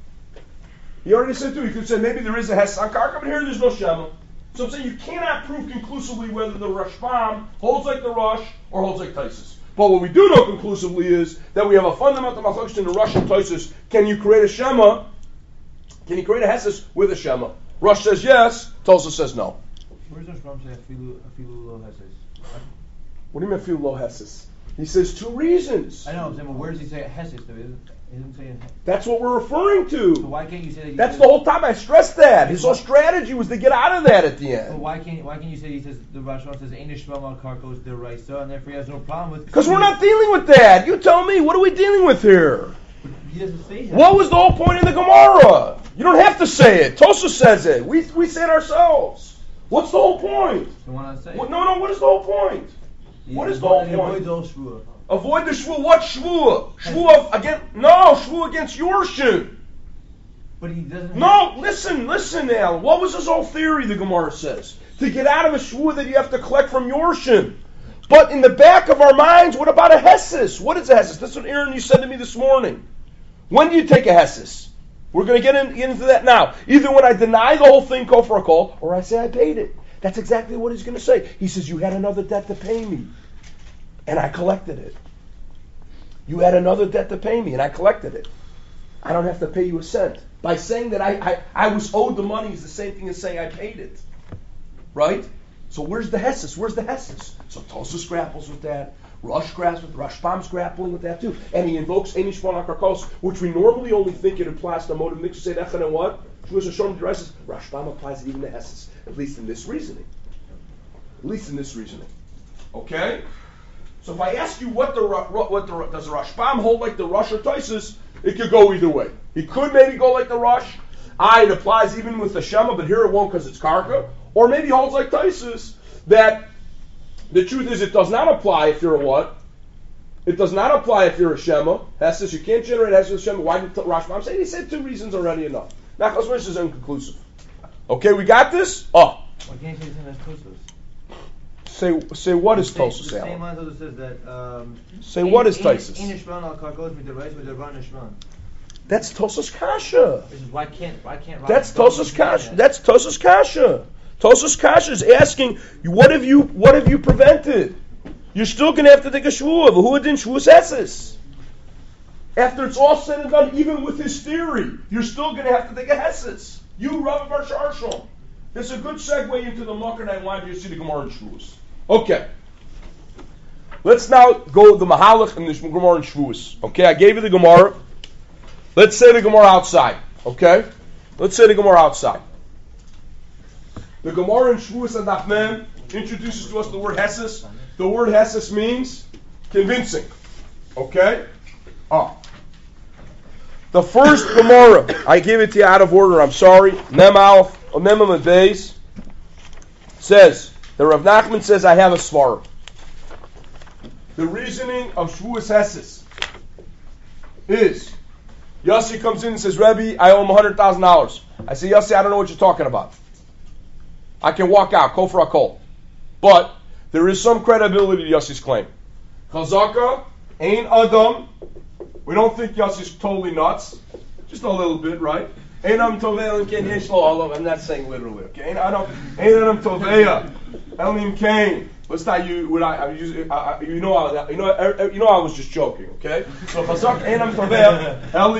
He could say maybe there is a Hes Sankarka, but here there's no Shema. So I'm saying you cannot prove conclusively whether the Rashbam holds like the Rosh or holds like Tosis. But what we do know conclusively is that we have a fundamental malchus in the Rosh and Tosis. Can you create a Shema? Can you create a Heses with a Shema? Rosh says yes, Tosa says no. Where does Rashbam say afilu lo Heses? What do you mean afilu lo Heses? He says two reasons. I know, I'm saying, but where does he say Heses? He isn't saying. That's what we're referring to. So why can't you say that? That's the whole time I stressed that. His whole strategy was to get out of that at the end. But why can't you say he says the Rashbam says Einish Shmuel Karkos the Raisa, and therefore he has no problem with? Because we're not dealing with that. You tell me, what are we dealing with here? He doesn't say that. What was the whole point in the Gemara? You don't have to say it. Tosa says it. We say it ourselves. What's the whole point? So why not say it? No. What is the whole point? What is the whole point? Avoid the shvuah. What shvuah? Shvuah against? No, shvuah against your shin. But he doesn't. No, listen, Al. What was his whole theory? The Gemara says to get out of a shvuah that you have to collect from your shin. But in the back of our minds, what about a hesis? What is a hesis? That's what Aaron you said to me this morning. When do you take a hesis? We're going to get into that now. Either when I deny the whole thing, call for a call, or I say I paid it. That's exactly what he's going to say. He says, you had another debt to pay me, and I collected it. You had another debt to pay me, and I collected it. I don't have to pay you a cent. By saying that I was owed the money is the same thing as saying I paid it. Right? So where's the hesis? So Tosus grapples with that. Rosh grapples with Rashbam's grappling with that too. And he invokes Einish Shmuel Karkos, which we normally only think it implies the mode of mixed Echan and what? Rashbam applies it even to hesis, at least in this reasoning. Okay? So if I ask you does the Rashbam hold like the Rosh or Tosus, it could go either way. He could maybe go like the Rosh. It applies even with the Shema, but here it won't because it's Karka. Or maybe he holds like Tosus, that the truth is it does not apply if you're a what? It does not apply if you're a Shema. Hesis, you can't generate Hesis with Shema. Why did Rashbam say? He said two reasons already enough. Nachlas Moshe is inconclusive. Okay, we got this? Why can't you say that's Tosus? Say what is The Tosus, same Alan? line that says that. Say what is Tosus? That's Tosus Kasha. Why can't? That's Tosus Kasha. That's Tosus Kasha. Tosus Kasha is asking, what have you prevented? You're still going to have to take a shvuah. Who didn't shvuah hesses? After it's all said and done, even with his theory, you're still going to have to take a hesses. You, Rav Bar Sharshon. This is a good segue into the Makar, and I wanted you to see the Gemara and Shvuas. Okay. Let's now go the Mahalach and the Gemara and Shvuas. Okay, I gave you the Gemara. Let's say the Gemara outside. Okay? Let's say the Gemara outside. The Gemara in Shvuas and Daf Mem introduces to us the word Hesses. The word Hesses means convincing. Okay? The first Gemara, I gave it to you out of order, I'm sorry. Mem Aleph, Mem Beis, says, the Rav Nachman says, I have a svara. The reasoning of Shvuas Hesses is, Yossi comes in and says, Rebbe, I owe him $100,000. I say, Yossi, I don't know what you're talking about. I can walk out, kol for a kol. But there is some credibility to Yossi's claim. Chazaka, Ein Adam. We don't think Yossi's totally nuts. Just a little bit, right? Ein Adam Toveya Ken Yesh Lo Olav. I'm not saying literally, okay? Ein Adam Toveya Elim Kain. Let's not use. You know I was just joking, okay? So Chazak Ein Adam Toveya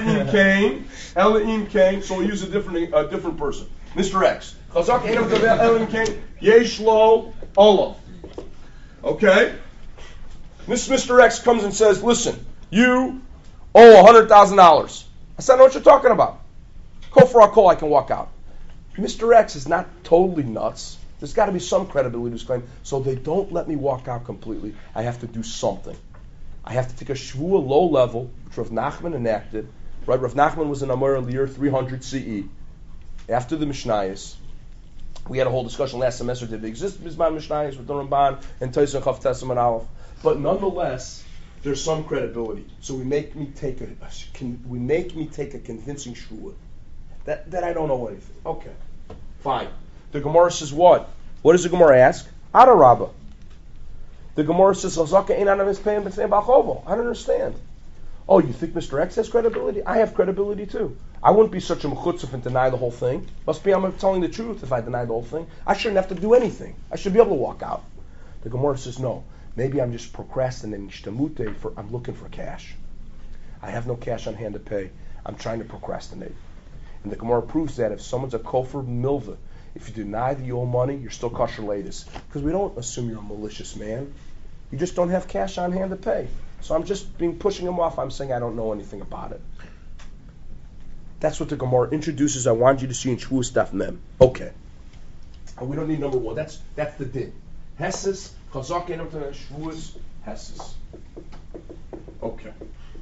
Elim Kain. So we use a different person, Mr. X. Chazak Ein Adam Toveya Elim Kain Yesh Lo Olav. Okay? Mr. X comes and says, listen, you owe $100,000. I said, I know what you're talking about. Kol for a kol, I can walk out. Mr. X is not totally nuts. There's got to be some credibility to his claim. So they don't let me walk out completely. I have to do something. I have to take a shvuah low level, which Rav Nachman enacted. Right? Rav Nachman was in Amar in the year 300 CE. After the Mishnayos. We had a whole discussion last semester. Did it exist Bisman Mishnayos with the Ramban and Tyson Chav Tesam and Aleph? But nonetheless, there's some credibility. So we make me take a convincing shvuah that I don't know anything. Okay, fine. The Gemara says what? What does the Gemara ask? Adarabba. The Gemara says Chazaka ein adam mispayim b'tzneim b'chovo. I don't understand. Oh, you think Mr. X has credibility? I have credibility too. I wouldn't be such a mechutzef and deny the whole thing. Must be I'm telling the truth if I deny the whole thing. I shouldn't have to do anything. I should be able to walk out. The Gemara says no. Maybe I'm just procrastinating. I'm looking for cash. I have no cash on hand to pay. I'm trying to procrastinate. And the Gemara proves that if someone's a kofar milva, if you deny that you owe money, you're still kosher latest. Because we don't assume you're a malicious man. You just don't have cash on hand to pay. So I'm just pushing him off. I'm saying I don't know anything about it. That's what the Gemara introduces. I want you to see in Shvuas Daf Mem. Okay. And we don't need number one. That's the din. Hesses, Chazak Ein Adam Toveya Shvuas Hesses. Okay.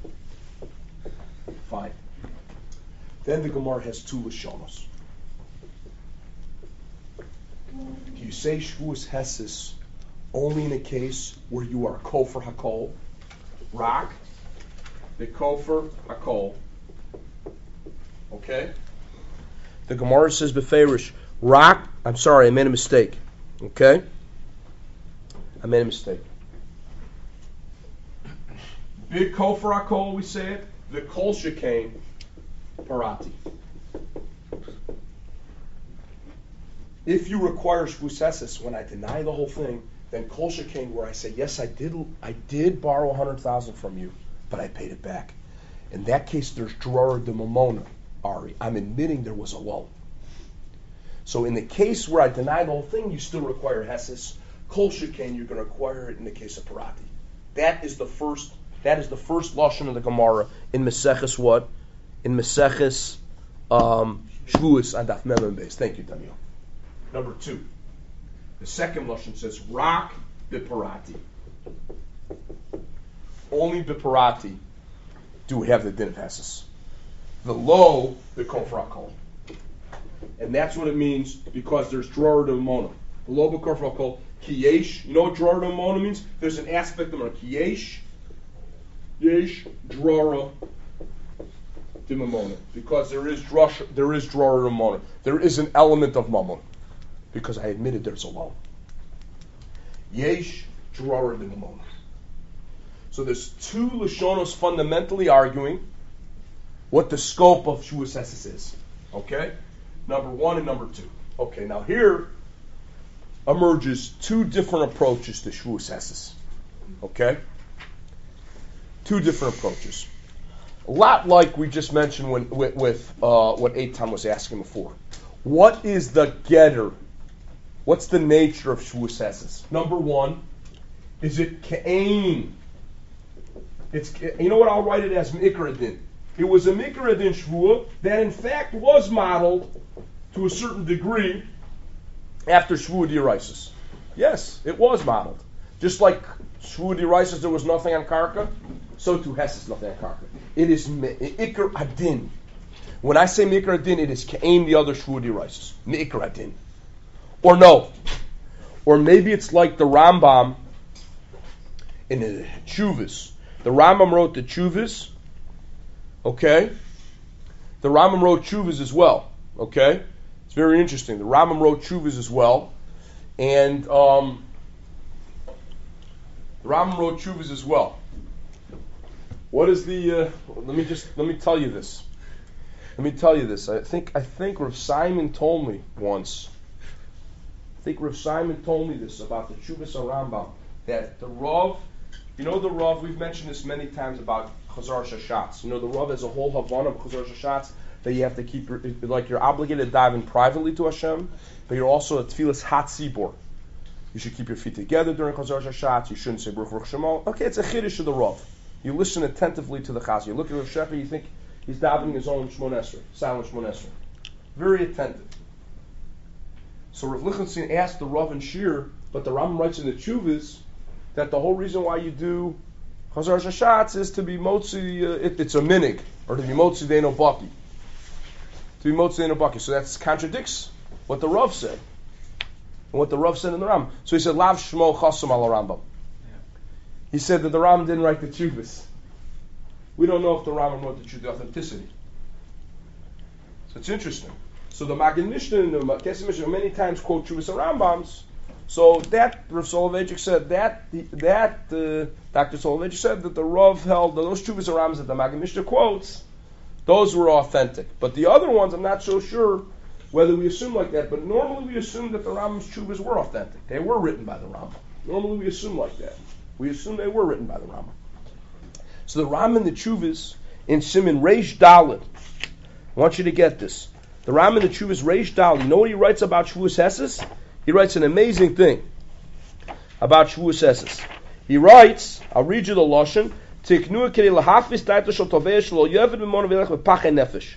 Fine. Then the Gemara has two Lashonos. Do you say Shvuas Hesses only in a case where you are Kofar Hakol? Rak, the Kofar Hakol. Okay? The Gemara says Beferish, Rak, I'm sorry, I made a mistake. Okay? I made a mistake. Big Kofar Hakol, we say it. The Kol Shekain Parati. If you require Shvuas Hesses, when I deny the whole thing, then Kol Shekain, where I say, yes, I did borrow $100,000 from you, but I paid it back. In that case, there's Dror de Mamona, Ari. I'm admitting there was a loan. So in the case where I deny the whole thing, you still require Hesses. Kol Shekain, you're going to require it in the case of Parati. That is the first lashon of the Gemara in Meseches what? In Meseches Shvuas and Daf Mem Beis. Thank you, Daniel. Number two. The second lashon says Rak Biparati. Only Biparati do we have the din of Hesses. The low, the Kofar Hakol. And that's what it means because there's Dror de Mona. The low Kofar Hakol, Kiyesh. You know what Dror de Mona means? There's an aspect of it. Kiyesh, Yesh, Drora de Mamona. Because there is Dror de Mona. There is an element of Mammon. Because I admitted there's a loan. Yesh Drora B'Mamona. So there's two Lashonos fundamentally arguing what the scope of Shavuos Esses is. Okay? Number one and number two. Okay, now here emerges two different approaches to Shavuos Esses. Okay? Two different approaches. A lot like we just mentioned with what Eitan was asking before. What is the getter? What's the nature of Shavuos Esses? Number one, is it Ka'ain? It's, you know what, I'll write it as Mikra Din. It was a Mikra Din Shavuot that in fact was modeled to a certain degree after Shavuot D'Oraisis. Yes, it was modeled. Just like Shavuot D'Oraisis there was nothing on Karka, so too Hesses nothing on Karka. It is Mikra Adin. When I say Mikra Adin, it is Ka'ain the other Shavuot D'Oraisis. Mikra Adin. Or no. Or maybe it's like the Rambam in the Chuvas. The Rambam wrote the Chuvas. Okay? The Rambam wrote Chuvas as well. Okay? It's very interesting. The Rambam wrote Chuvas as well. And the Rambam wrote Chuvas as well. What is the let me tell you this. Let me tell you this. I think Rav Simon told me once. I think Rav Simon told me this about the Chuvas Rambam, that the Rav, you know the Rav, we've mentioned this many times about Chazar Shashatz. You know the Rav has a whole Havana of Chazar Shashatz that you have to keep, like you're obligated to dive in privately to Hashem, but you're also a Tfilas Hatzibor. You should keep your feet together during Chazar Shashatz. You shouldn't say Baruch Shemo. Okay, it's a Chiddush of the Rav. You listen attentively to the Chaz. You look at Rav Shefer, you think he's davening his own Shmon Esrei, silent Shmon Esrei. Very attentive. So Rav Lichtenstein asked the Rav and Shir, but the Rambam writes in the Chuvas that the whole reason why you do Chazar Shashatz is to be motzi, it's a minig, or to be motzi deino baki. To be motzi deino baki. So that contradicts what the Rav said, and what the Rav said in the Rambam. So he said, Lav Shmo Chasam al Rambam. He said that the Rambam didn't write the Chuvas. We don't know if the Rambam wrote the authenticity. So it's interesting. So the Magen Mishnah and the Kesef Mishnah many times quote Chuvas and Rambams. So that Rav Soloveitchik said that Dr. Soloveitchik said that the Rav held that those Chuvas and Rambams that the Magen Mishnah quotes, those were authentic. But the other ones, I'm not so sure whether we assume like that. But normally we assume that the Rambam's Chuvas were authentic. They were written by the Rambam. Normally we assume like that. We assume they were written by the Rambam. So the Rambam in the Chuvas in Siman Reish Dalet. I want you to get this. The Rambam in the Chuvas Reish Dalet. You know what he writes about Shavuos Esses? He writes an amazing thing about Shavuos Esses. He writes, I'll read you the Lashon. Tiknu k'dei lahafis daito shel tovei shelo yovid b'mon v'elech b'pachei nefesh.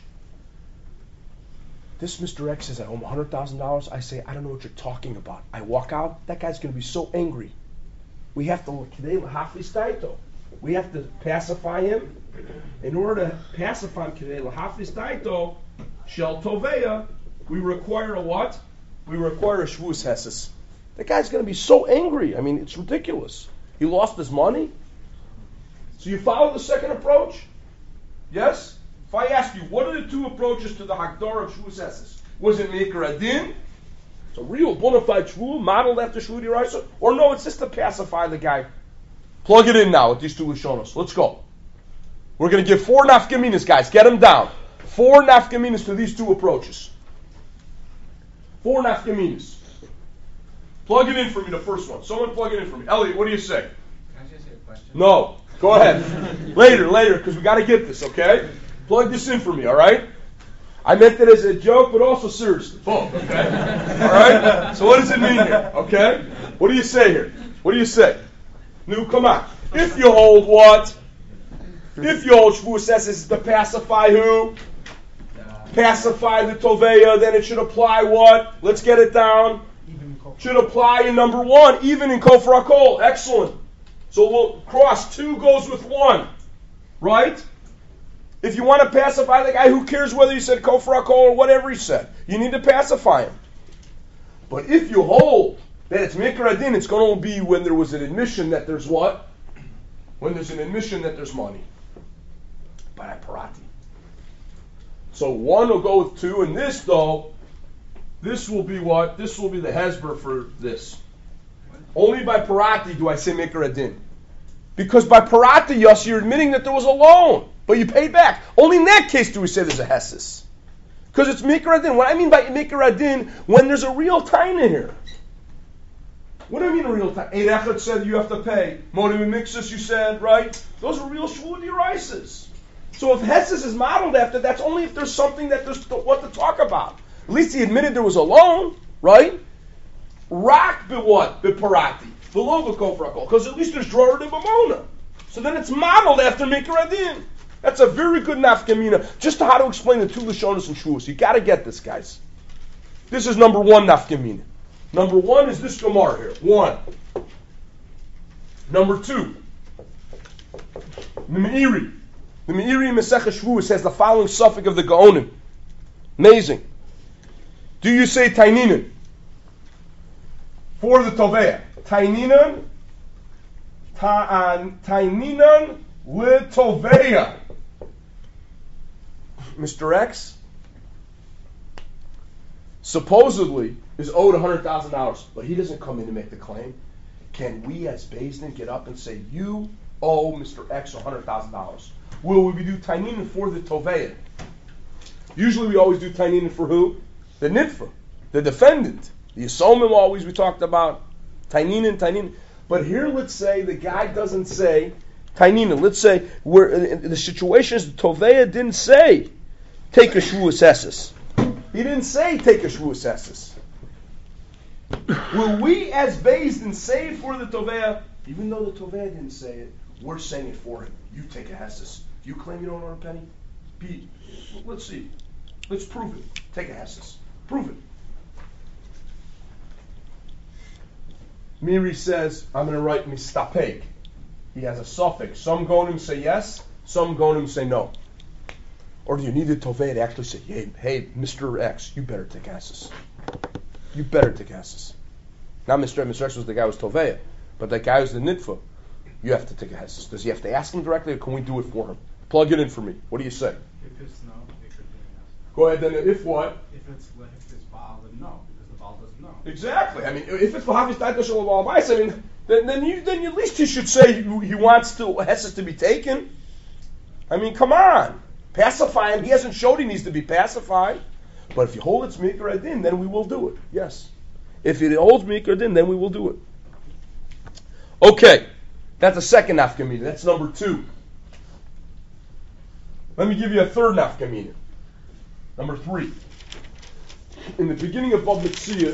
This Mr. X says, I owe him $100,000. I say, I don't know what you're talking about. I walk out. That guy's going to be so angry. We have to we have to pacify him. In order to pacify him, shel toveya, we require a what? We require a Shavuos Esses. That guy's going to be so angry. I mean, it's ridiculous. He lost his money. So you follow the second approach? Yes? If I ask you, what are the two approaches to the Hagdara of Shavuos Esses? Was it Mikra Adin? It's a real bona fide shvuah modeled after Shavuot D'Oraisa, or no, it's just to pacify the guy. Plug it in now with these two Lashonos. Let's go. We're going to give 4 nafkaminas, guys. Get them down. 4 nafkaminas to these two approaches. 4 nafkaminas. Plug it in for me, the first one. Someone plug it in for me. Elliot, what do you say? Can I just say a question? No. Go ahead. later, because we got to get this, okay? Plug this in for me, all right? I meant it as a joke, but also seriously. Both, okay? All right? So what does it mean here? Okay? What do you say here? What do you say? No, come on. If you hold what? If you hold Shavuos Esses is to pacify who? Pacify the Toveya, then it should apply what? Let's get it down. Should apply in number 1, even in Kofar HaKol. Excellent. So we'll cross 2 goes with 1. Right? If you want to pacify the guy, who cares whether he said Kofar HaKol or whatever he said? You need to pacify him. But if you hold that it's Mikra Adin, it's going to be when there was an admission that there's what? When there's an admission that there's money. By Parati. So 1 will go with 2, and this though, this will be what? This will be the Hezber for this. Only by parati do I say Mikra Adin. Because by parati, Yossi, you're admitting that there was a loan, but you paid back. Only in that case do we say there's a Hesses. Because it's Mikra Adin. What I mean by Mikra Adin, when there's a real taina here. What do I mean a real taina? Eid Echad said you have to pay. Modim Mixus, you said, right? Those are real Shvuah D'Oraises. So if Hesses is modeled after, that's only if there's something that there's what to talk about. At least he admitted there was a loan, right? Rak be what? Be parati. The logo kofrakol. Because at least there's drawer de b'mona. So then it's modeled after Mikra Adin. That's a very good nafkamina. Just how to explain the two Lashonos and Shuas. You got to get this, guys. This is number one nafkamina. Number one is this Gemara here. One. Number two. The Meiri. The Meiri in Masechah Shavuos has the following suffix of the Gaonim. Amazing. Do you say Taininan? For the Tovea. Taininan. Taininan Litovea. Mr. X supposedly is owed $100,000, but he doesn't come in to make the claim. Can we as Beis Din get up and say, you owe Mr. X $100,000? Will we do Taininan for the Tovea? Usually we always do Taininan for who? The Nitfa, the defendant. The Yisomim always we talked about. Taininan. But here let's say the guy doesn't say Taininan. Let's say the situation is the Tovea didn't say take a Shvuas Esses. He didn't say take a Shvuas Esses. Will we as Beis Din say for the Tovea, even though the Tovea didn't say it, we're saying it for him. You take a Hesses. You claim you don't own a penny? Let's see. Let's prove it. Take a Hesses. Prove it. Miri says, I'm going to write mistapek. He has a suffix. Some Gonim say yes, some Gonim say no. Or do you need the Tovei to actually say, hey, Mr. X, you better take Hesses. You better take Hesses. Not Mr. X was the guy who was Tovei, but that guy who's the Nitfa. You have to take a Hesses. Does he have to ask him directly, or can we do it for him? Plug it in for me. What do you say? If it's no, it could be a yes. Go ahead then. If what? If it's Baal, then no, because the Baal doesn't know. Exactly. I mean, if it's Vahavis Taita Shalom Alabais, I mean, then at least he should say he wants Hesses to be taken. I mean, come on. Pacify him. He hasn't showed he needs to be pacified. But if you hold it's Mikra Adin, then we will do it. Yes. If it holds Mikra Adin, then we will do it. Okay. That's the second nafkamina. That's number two. Let me give you a third nafkamina. Number three. In the beginning of Bab Metzia,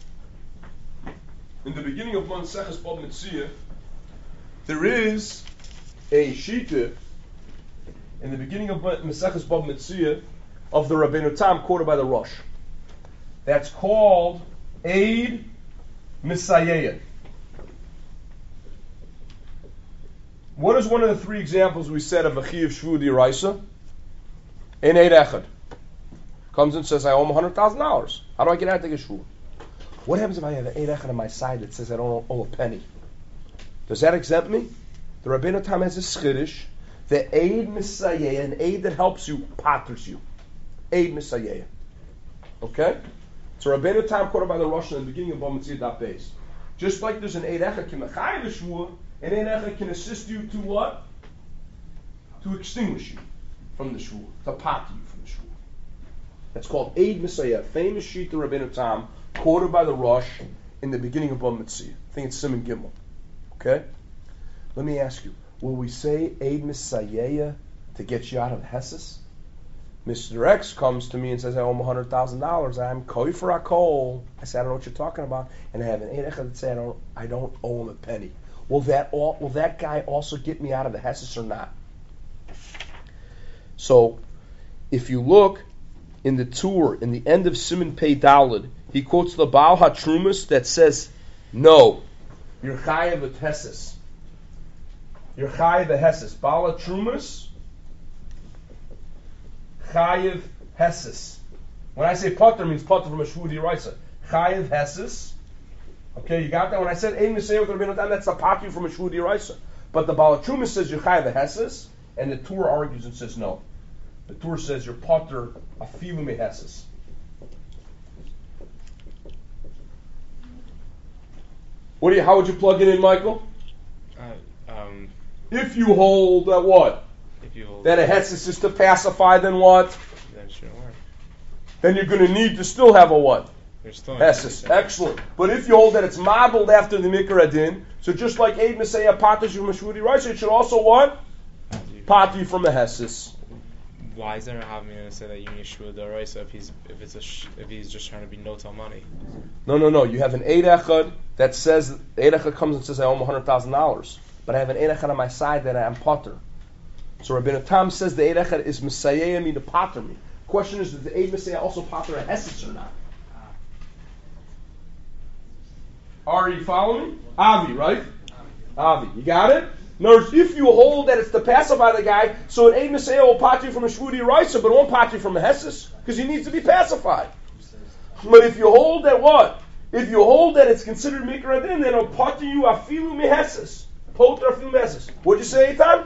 in the beginning of Maseches Bab Metzia, there is a shita in the beginning of Maseches Bab Metzia of the Rabbeinu Tam quoted by the Rosh. That's called Eid Misayeh. What is one of the three examples we said of a Chiyav Shvuah D'Oraisa? In Eid Echad. Comes and says, I owe him $100,000. How do I get out of the Shvuah? What happens if I have an Eid Echad on my side that says I don't owe a penny? Does that exempt me? The Rabbeinu Tam has a Schiddush. The Eid Misayeh, an aid that helps you, patters you. Eid Misayeh. Okay? So Rabbeinu Tam quoted by the Rosh in the beginning of Bab Metzia Daf Beis. Just like there's an Eid Echad Kimechayev Shvuah, an Eid Echad can assist you to what? To extinguish you from the Shvuah. To pater you from the Shvuah. That's called Eid Misayeh. Famous sheet to Rabbeinu Tam quoted by the Rosh in the beginning of Bab Metzia. I think it's Simon Gimel. Okay? Let me ask you, will we say Eid Misayeh to get you out of Hesses? Mr. X comes to me and says, I owe him $100,000. I'm koi for a kol. I say, I don't know what you're talking about. And I have an Eid Echad that say, I don't owe him a penny. Will that guy also get me out of the Hesses or not? So, if you look in the tour, in the end of Siman Pei Daled, he quotes the Baal HaTrumas that says, no, you're chayav with Hesses. You're chayav the Hesses. Baal HaTrumas, chayav Hesses. When I say pater, means pater from a Shvuah D'Oraisa. Chayav Hesses. Okay, you got that? When I said Ein Misayeh with Rabbeinu Tam, that's the pater from a Shvuah D'Oraisa. But the Baal HaTrumas says you're chayav the Hesses, and the Tur argues and says no. The Tur says you're pater afilu me Hesses. How would you plug it in, Michael? If you hold that what? If you hold that a hesses is to pacify, then what? Then it shouldn't work. Then you're going to need to still have a what? There's still Hesses. Excellent. But if you hold that it's modeled after the Mikra Adin, so just like Eid Mesayah Patish from Mashvudi Rice, it should also what? Pati from a hesses. Why is there a Havmi going to say that you need Shua D'Oraisa if he's just trying to be notel money? No. You have an Eid Echad that says, Eid Echad comes and says, I owe him $100,000. But I have an Eid Echad on my side that I am potter. So Rabbeinu Tam says the Eid Echad is Mesayeh me to potter me. Question is, does the Eid Mesayeh also potter a hesses or not? Are you following me? Avi, right? Avi. You got it? Notice, if you hold that it's to pacify the guy, so an Eid Mesayeh will pot you from a Shvudi Raisa, but it won't pot you from a Hesses, because he needs to be pacified. But if you hold that what? If you hold that it's considered Mikra Adin, then it'll pot you afilu mehesses. Poter afilu mehesses. What'd you say, Eitan?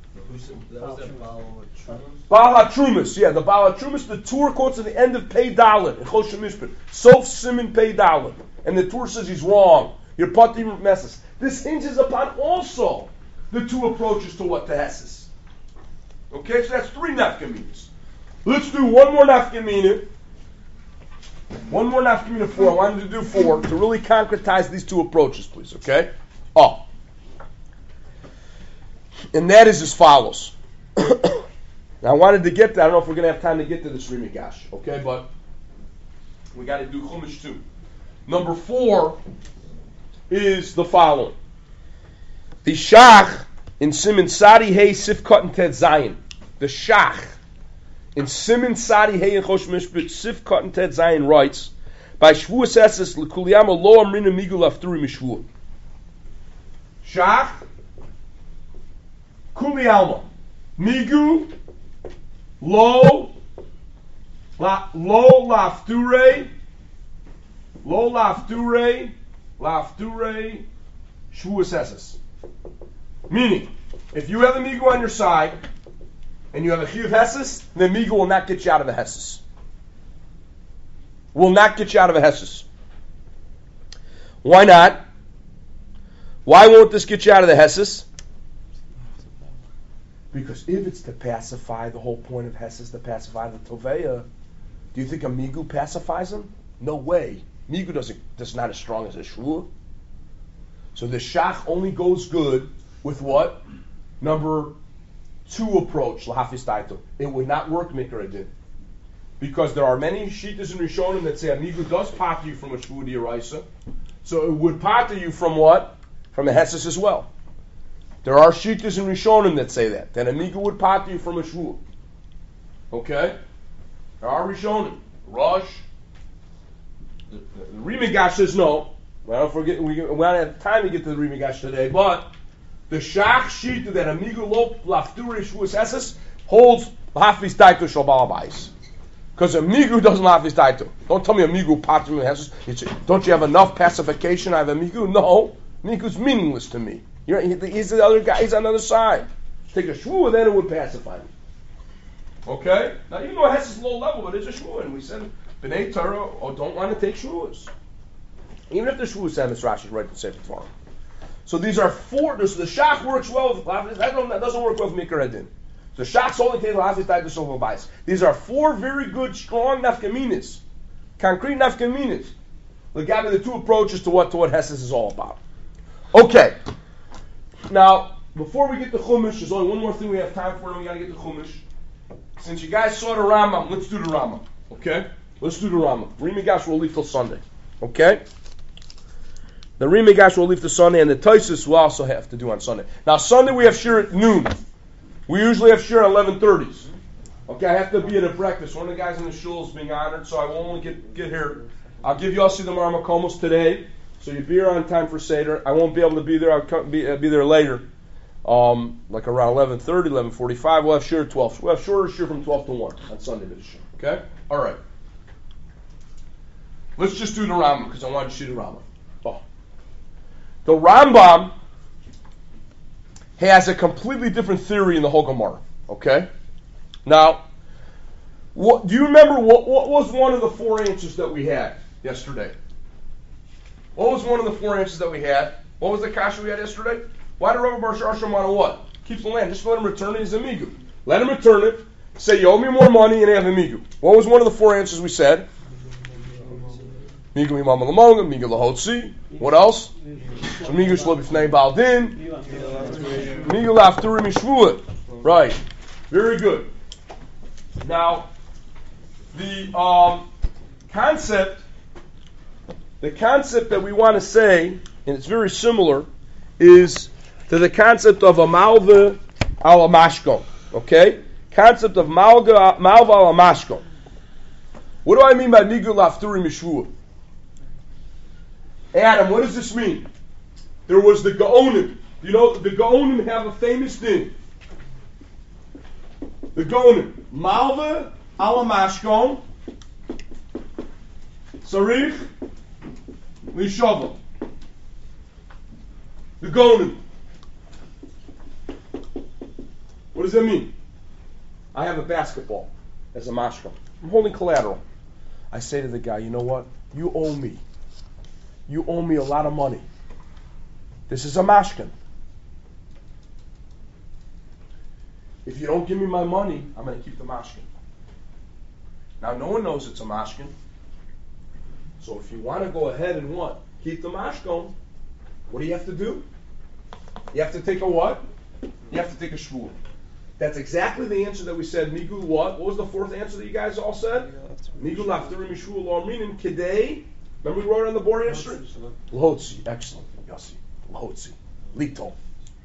Baal HaTrumas. Yeah, the Baal HaTrumas, the Tur quotes at the end of Pei Dalet, in Choshen Mishpat. Sof Simin Pei Dalet. And the Tur says he's wrong. You're potter mehesses. This hinges upon also the two approaches to what to Hesses. Okay, so that's 3 nafkaminas. Let's do one more nafkamina. One more nafkamina 4. I wanted to do 4 to really concretize these two approaches, please. Okay? And that is as follows. Now I wanted to get to, I don't know if we're going to have time to get to this Rimigash, okay, but we got to do Chumash 2. Number 4 is the following. The Shach in Siman Sadi Hey Sifkat and Ted Zion. The Shach in Siman Sadi Hey and Chosh Mishpat Sifkat and Ted Zion writes, by Shvuas Eses L'Kuliyama Lo Amrina Migu Lafturi Mishvua. Shach Kuliyama Migu Lo Lafture Shvuas Eses. Meaning, if you have a migu on your side and you have a chiyuv hesses, then migu will not get you out of a hesses. Will not get you out of a hesses. Why not? Why won't this get you out of the hesses? Because if it's to pacify, the whole point of hesses to pacify the toveya, do you think a migu pacifies him? No way. Migu does not as strong as a shvua. So the shach only goes good with what? Number 2 approach, lahafis taito. It would not work Mikra Adin. Because there are many shittas and rishonim that say a migu does pata you from a shvua d'oraisa. So it would pata you from what? From a hesses as well. There are shittas and rishonim that say that a migu would pata you from a shvua. Okay? There are rishonim. Rosh. The Rimigash says no. We don't have time to get to the Rimigash today, but the Shach Shita that Amigu Lo Lafturi Shvuas Eses holds Hafiz Taito Shal Balabais. Because Amigu doesn't Hafiz Taito. Don't tell me Amigu Patru Eses. Don't you have enough pacification? I have Amigu. No. Amigu's meaningless to me. He's the other guy. He's on the other side. Take a Shvu, then it would pacify me. Okay? Now, you know Hess is low level, but it's a Shvu. And we said, B'nai Torah don't want to take Shvuas. Even if the Shvuas Emes Rashi right to Sefer Torah. So these are 4. So the Shach works well with that doesn't work well with Mikra Adin. So Shach's only case Hafiz Taito Shal Balabais. These are 4 very good, strong nafkaminas, concrete nafkaminas. Look at the 2 approaches to what Hesses is all about. Okay. Now, before we get to Chumash, there's only one more thing we have time for, and we got to get to Chumash. Since you guys saw the Rambam, let's do the Rambam. Okay? Let's do the Rambam. Rimigash will leave till Sunday. Okay? The Rimigash will leave till Sunday, and the Taisus will also have to do on Sunday. Now, Sunday we have Shir at noon. We usually have Shir at 11:30. Okay, I have to be at a breakfast. One of the guys in the shul is being honored, so I will only get here. I'll give you all the Marmakomos today, so you'll be here on time for Seder. I won't be able to be there. I'll be there later, like around 11:30, 11:45. We'll have Shir at 12. We'll have shorter Shir from 12 to 1 on Sunday. Okay? All right. Let's just do the Rambam, because I want to shoot the Rambam. The Rambam has a completely different theory in the whole Gemara. Okay? Now, do you remember what was one of the 4 answers that we had yesterday? What was one of the four answers that we had? What was the kasha we had yesterday? Why did Rabbi Bar Sharsham want to what? Keep the land. Just let him return it as a migu. Let him return it. Say, you owe me more money and have a migu. What was one of the four answers we said? Migu imam l'moga, migu l'hotzi. What else? So migu shlo b'fnei baldin. Migu l'afturim mishvuah. Right. Very good. Now, the concept that we want to say, and it's very similar, is to the concept of a malva al mashkon. Okay? Concept of malva al mashkon. What do I mean by migu l'afturim mishvuah? Adam, what does this mean? There was the Gaonim. You know, the Gaonim have a famous thing. The Gaonim. Malva ala mashkon. Sarich lishava. The Gaonim. What does that mean? I have a basketball as a mashkon. I'm holding collateral. I say to the guy, you know what? You owe me. You owe me a lot of money. This is a mashkin. If you don't give me my money, I'm going to keep the mashkin. Now, no one knows it's a mashkin. So if you want to go ahead and what? Keep the mashkin, what do you have to do? You have to take a what? You have to take a shvur. That's exactly the answer that we said. Migu what? What was the fourth answer that you guys all said? Migu lafterim mishvur lo amrinin kidei. Remember we wrote it on the board yesterday? Lhotzi. Excellent. Yossi. Lhotzi. Lito.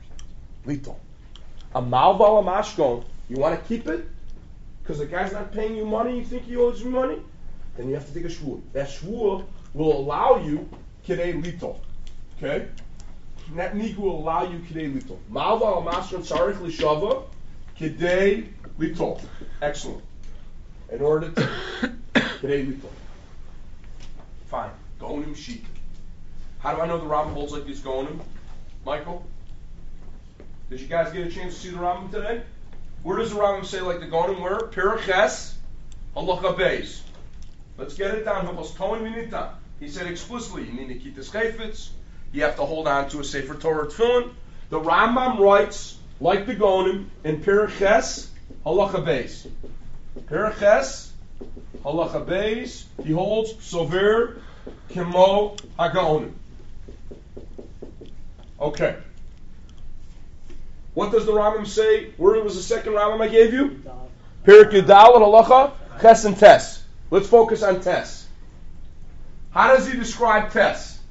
A malva la mashkon. You want to keep it? Because the guy's not paying you money, you think he owes you money? Then you have to take a shvur. That shvur will allow you kidei lito. Okay? And that migu will allow you kidei lito. Malva la mashkon sarich lishava kidei lito. Excellent. In order to kidei lito. Fine. Gonim sheet. How do I know the Rambam holds like these Gonim? Michael? Did you guys get a chance to see the Rambam today? Where does the Rambam say like the Gonim were? Piraches, halacha beis. Let's get it down. He said explicitly, you need to keep the chayfetz. You have to hold on to a Sefer Torah tefillin. The Rambam writes like the Gonim in Piraches, halacha beis. Piraches, halacha beis, he holds sover kimo hagaonim. Okay. What does the Rambam say? Where was the second Rambam I gave you? Perik Yudal and halacha ches and tes. Let's focus on tes. How does he describe tes?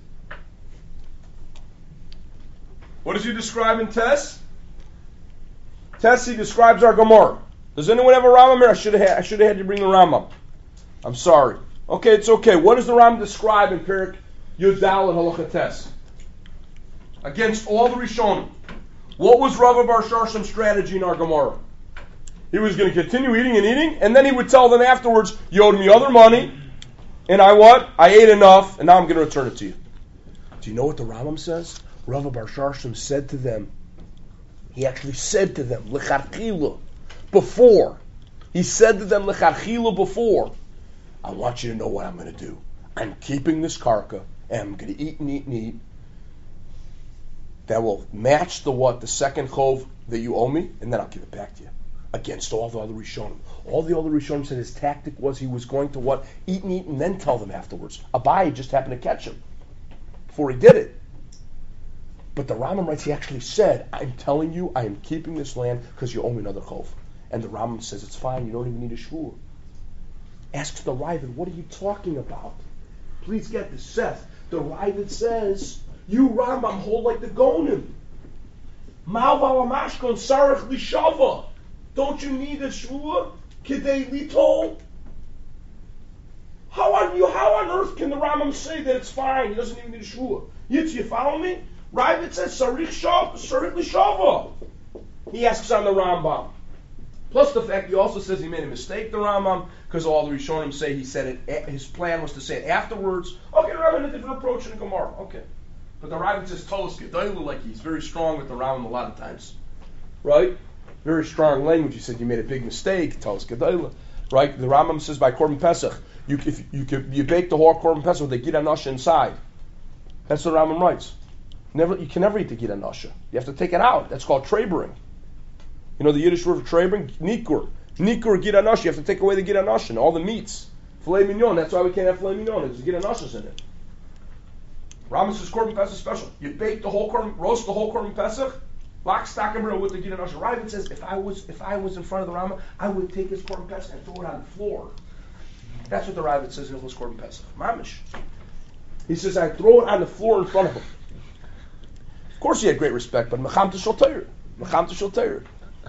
What does he describe in tes? Tes, he describes our Gemara. Does anyone have a Rambam here? I should have had you bring the Rambam. I'm sorry. Okay, it's okay. What does the Rambam describe in Perik Yudal and halacha tes? Against all the Rishonim. What was Rav Bar Sharshem's strategy in our Gemara? He was going to continue eating and eating, and then he would tell them afterwards, you owed me other money, and I ate enough, and now I'm going to return it to you. Do you know what the Rambam says? Rav Bar Sharsham said to them, he actually said to them, L'charchila, before. He said to them, L'charchila, before. I want you to know what I'm going to do. I'm keeping this karka, and I'm going to eat and eat and eat. That will match the second chov that you owe me, and then I'll give it back to you. Against all the other Rishonim. All the other Rishonim said his tactic was he was going to eat and eat and then tell them afterwards. Abai just happened to catch him before he did it. But the Rambam writes he actually said, I'm telling you, I am keeping this land because you owe me another chov. And the Rambam says, it's fine, you don't even need a shvur. Asks the Ravid, what are you talking about? Please get this, Seth. The Ravid says, you Rambam hold like the Gonim. Malva Mashkon Sarach Lishava. Don't you need a shvua? Kidei Litol? How on earth can the Rambam say that it's fine? He doesn't even need a shvua. You follow me? Ravid says Sarich Lishava. He asks on the Rambam. Plus the fact he also says he made a mistake, the Rambam, because all the Rishonim say he said it. His plan was to say it afterwards. Okay, the Rambam had a different approach in the Gemara. Okay. But the Ravid says Tolos Gedailu, like he's very strong with the Rambam a lot of times. Right? Very strong language. He said you made a big mistake, Tolos Gedailu. Right? The Rambam says by Korban Pesach, you bake the whole Korban Pesach with the Gid Anasha inside. That's what Rambam writes. You can never eat the Gid Anasha. You have to take it out. That's called trebering. You know the Yiddish word for trebering? Nikur. Nikur Gid Anasha. You have to take away the Gid Anasha and all the meats. Filet mignon. That's why we can't have filet mignon. There's Gid Anashas in it. Rambam says Korban Pesach special. You bake the whole Korban, roast the whole Korban Pesach, lock, stock, and barrel with the Gid Anasha. Rambam says if I was in front of the Rambam, I would take his Korban Pesach and throw it on the floor. That's what the Ravid says in his Korban Pesach. Mamish. He says, I throw it on the floor in front of him. Of course he had great respect, but Mecham Tishal Teir. Mecham Tishal Teir.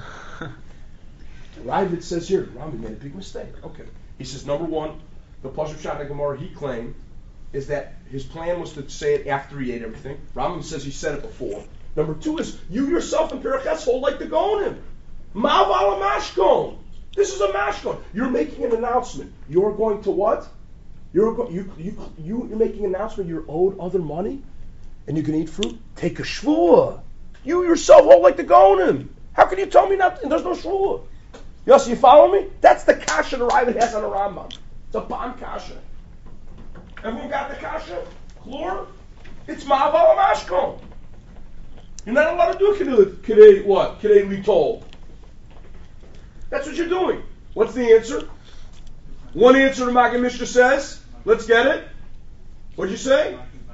Ravid says here, Rambam made a big mistake. Okay. He says, number one, the Pashup Shana Gemara he claimed is that his plan was to say it after he ate everything. Rambam says he said it before. Number two is, you yourself in Periches hold like the Gonim. Maval Mashkon. This is a mashkon. You're making an announcement. You're going to what? You're making an announcement. You're owed other money, and you can eat fruit. Take a shvuah. You yourself hold like the gonim. How can you tell me not? There's no shvuah. Yes, you follow me? That's the kasha the Ravid has on the Rambam. It's a ban kasha. Everyone got the kasha? Chlor? It's ma'aval mashkon. You're not allowed to do kedei what? Kedei litol. That's what you're doing. What's the answer? One answer the Maggid Mishnah says. Let's get it. What'd you say?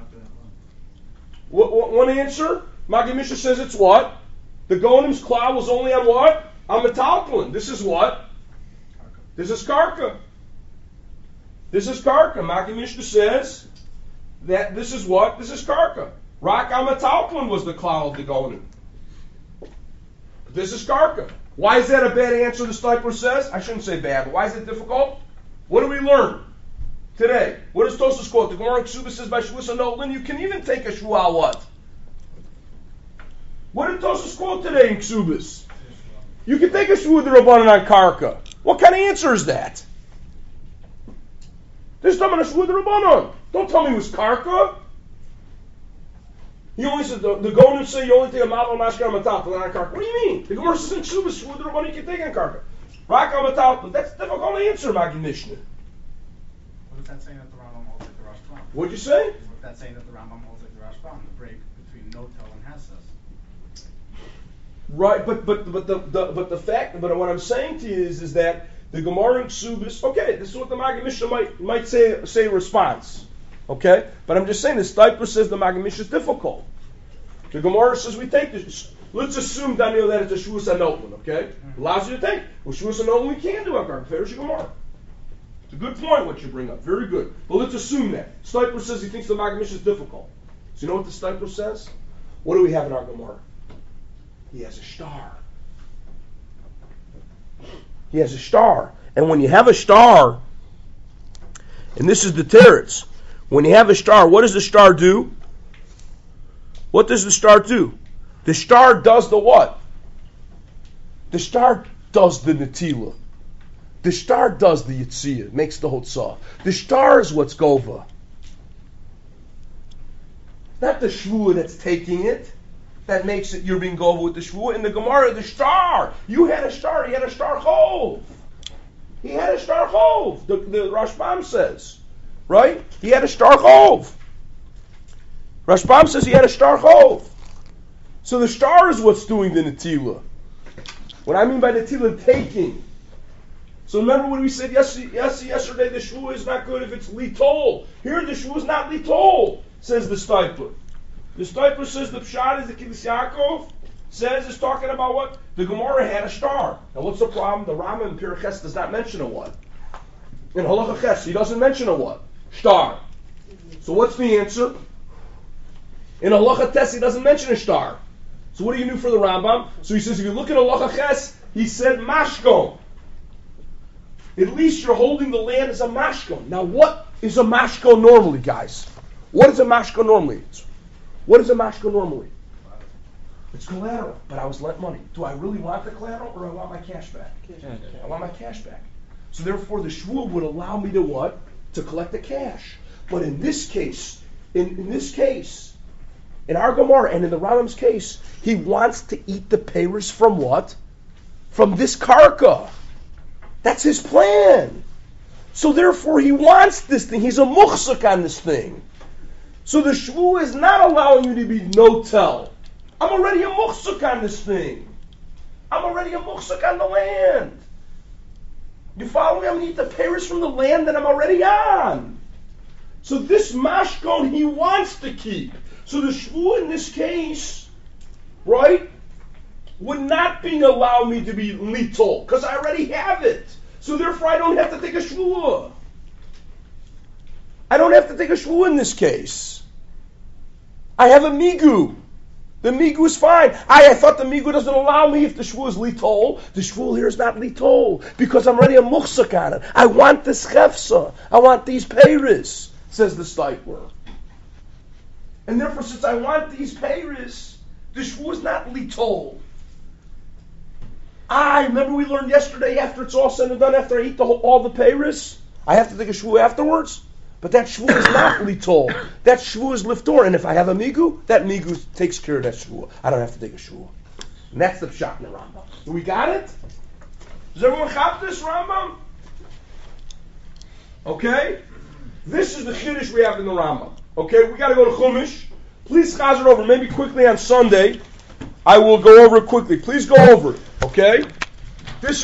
One answer. Maggid Mishnah says it's what? The Gonim's cloud was only on what? On metalplin. This is what? This is karka. This is karka. Maggid Mishnah says that this is what? This is karka. Rak on metalplin was the cloud of the Gonim. This is karka. Why is that a bad answer, the Stipler says? I shouldn't say bad, but why is it difficult? What do we learn today? What does Tosfos quote? The Gemara in Ksubas says by Shavuos Nolan, you can even take a shvuah what? What did Tosfos quote today in Ksubas? You can take a shvuah the Rabbanan on karka. What kind of answer is that? This time on a shvuah the Rabbanan. Don't tell me it was karka. He only said, the Gonim say you only take a maval mashkan on matap, not on karka. What do you mean? The Gemara says in Shuvas, shvuah the Rabbanan you can take on karka. Rak on matap, that's a difficult answer, Maggid Mishnah. What is that saying that the Rambam holds like the Rashbam? What'd you say? What is that saying that the Rambam holds like the Rashbam? The break between Notel and Hesses. Right, but the fact, but what I'm saying to you is that the Gemara in Ksubis, okay, this is what the Maggid Mishnah might say in response. Okay? But I'm just saying, the Stipler says the Maggid Mishnah is difficult. The Gemara says we take this. Let's assume, Daniel, that it's a Shavuos HaNoten, okay? Allows you to take. Well, Shavuos HaNoten we can do on Karka. Ferish Gemara. It's a good point what you bring up. Very good. But let's assume that. Stipler says he thinks the Maggid Mishnah is difficult. So you know what the Stipler says? What do we have in our Gemara? He has a star. He has a star. And when you have a star, and this is the teretz, when you have a star, what does the star do? What does the star do? The star does the what? The star does the netila. The star does the yitziyah, makes the hotzah. The star is what's gova. Not the shvuah that's taking it. That makes it you're being gova with the shvuah. In the Gemara, the star. You had a star. He had a star chov. He had a star chov. The Rashbam says. Right? He had a star chov. Rashbam says he had a star chov. So the star is what's doing the netila. What I mean by netila, taking. So remember when we said yesterday the shvuah is not good if it's litol. Here the shvuah is not litol, says the Stipler. The Stipler says the pshat is the Kiddush Yaakov says it's talking about what? The Gemara had a star. Now what's the problem? The Rambam in Pirkei does not mention a what? In Halacha Ches, he doesn't mention a what? Star. So what's the answer? In Halacha Tes, he doesn't mention a star. So what do you do for the Rambam? So he says if you look at Halacha Ches, he said mashkon. At least you're holding the land as a mashkon. Now what is a mashkon normally, guys? What is a mashkon normally? What is a mashkon normally? It's collateral, but I was lent money. Do I really want the collateral or do I want my cash back? I want my cash back. So therefore the shvuah would allow me to what? To collect the cash. But in this case, in our Gemara and in the Rambam's case, he wants to eat the peiros from what? From this karka. That's his plan. So therefore he wants this thing. He's a muchzak on this thing. So the shvu is not allowing you to be no-tell. I'm already a muhsuk on this thing. I'm already a muhsuk on the land. You follow me? I'm going to eat the peiros from the land that I'm already on. So this mashkon he wants to keep. So the shvu in this case, right, would not be allow me to be litol, because I already have it. So therefore I don't have to take a shvuah. I don't have to take a shvuah in this case. I have a migu. The migu is fine. I thought the migu doesn't allow me if the shvuah is litol. The shvuah here is not litol, because I'm already a muhsuk on it. I want this chefsa. I want these peiros, says the Steipler. And therefore, since I want these peiros, the shvuah is not litol. Remember we learned yesterday, after it's all said and done, after I eat all the peiros, I have to take a shvuah afterwards? But that shvuah is not litol. That shvuah is liftor. And if I have a migu, that migu takes care of that shvuah. I don't have to take a shvuah. And that's the pshat in the Rambam. So we got it? Does everyone have this, Rambam? Okay? This is the chiddush we have in the Rambam. Okay? We got to go to Chumash. Please chaz it over. Maybe quickly on Sunday. I will go over it quickly. Please go over it. Okay?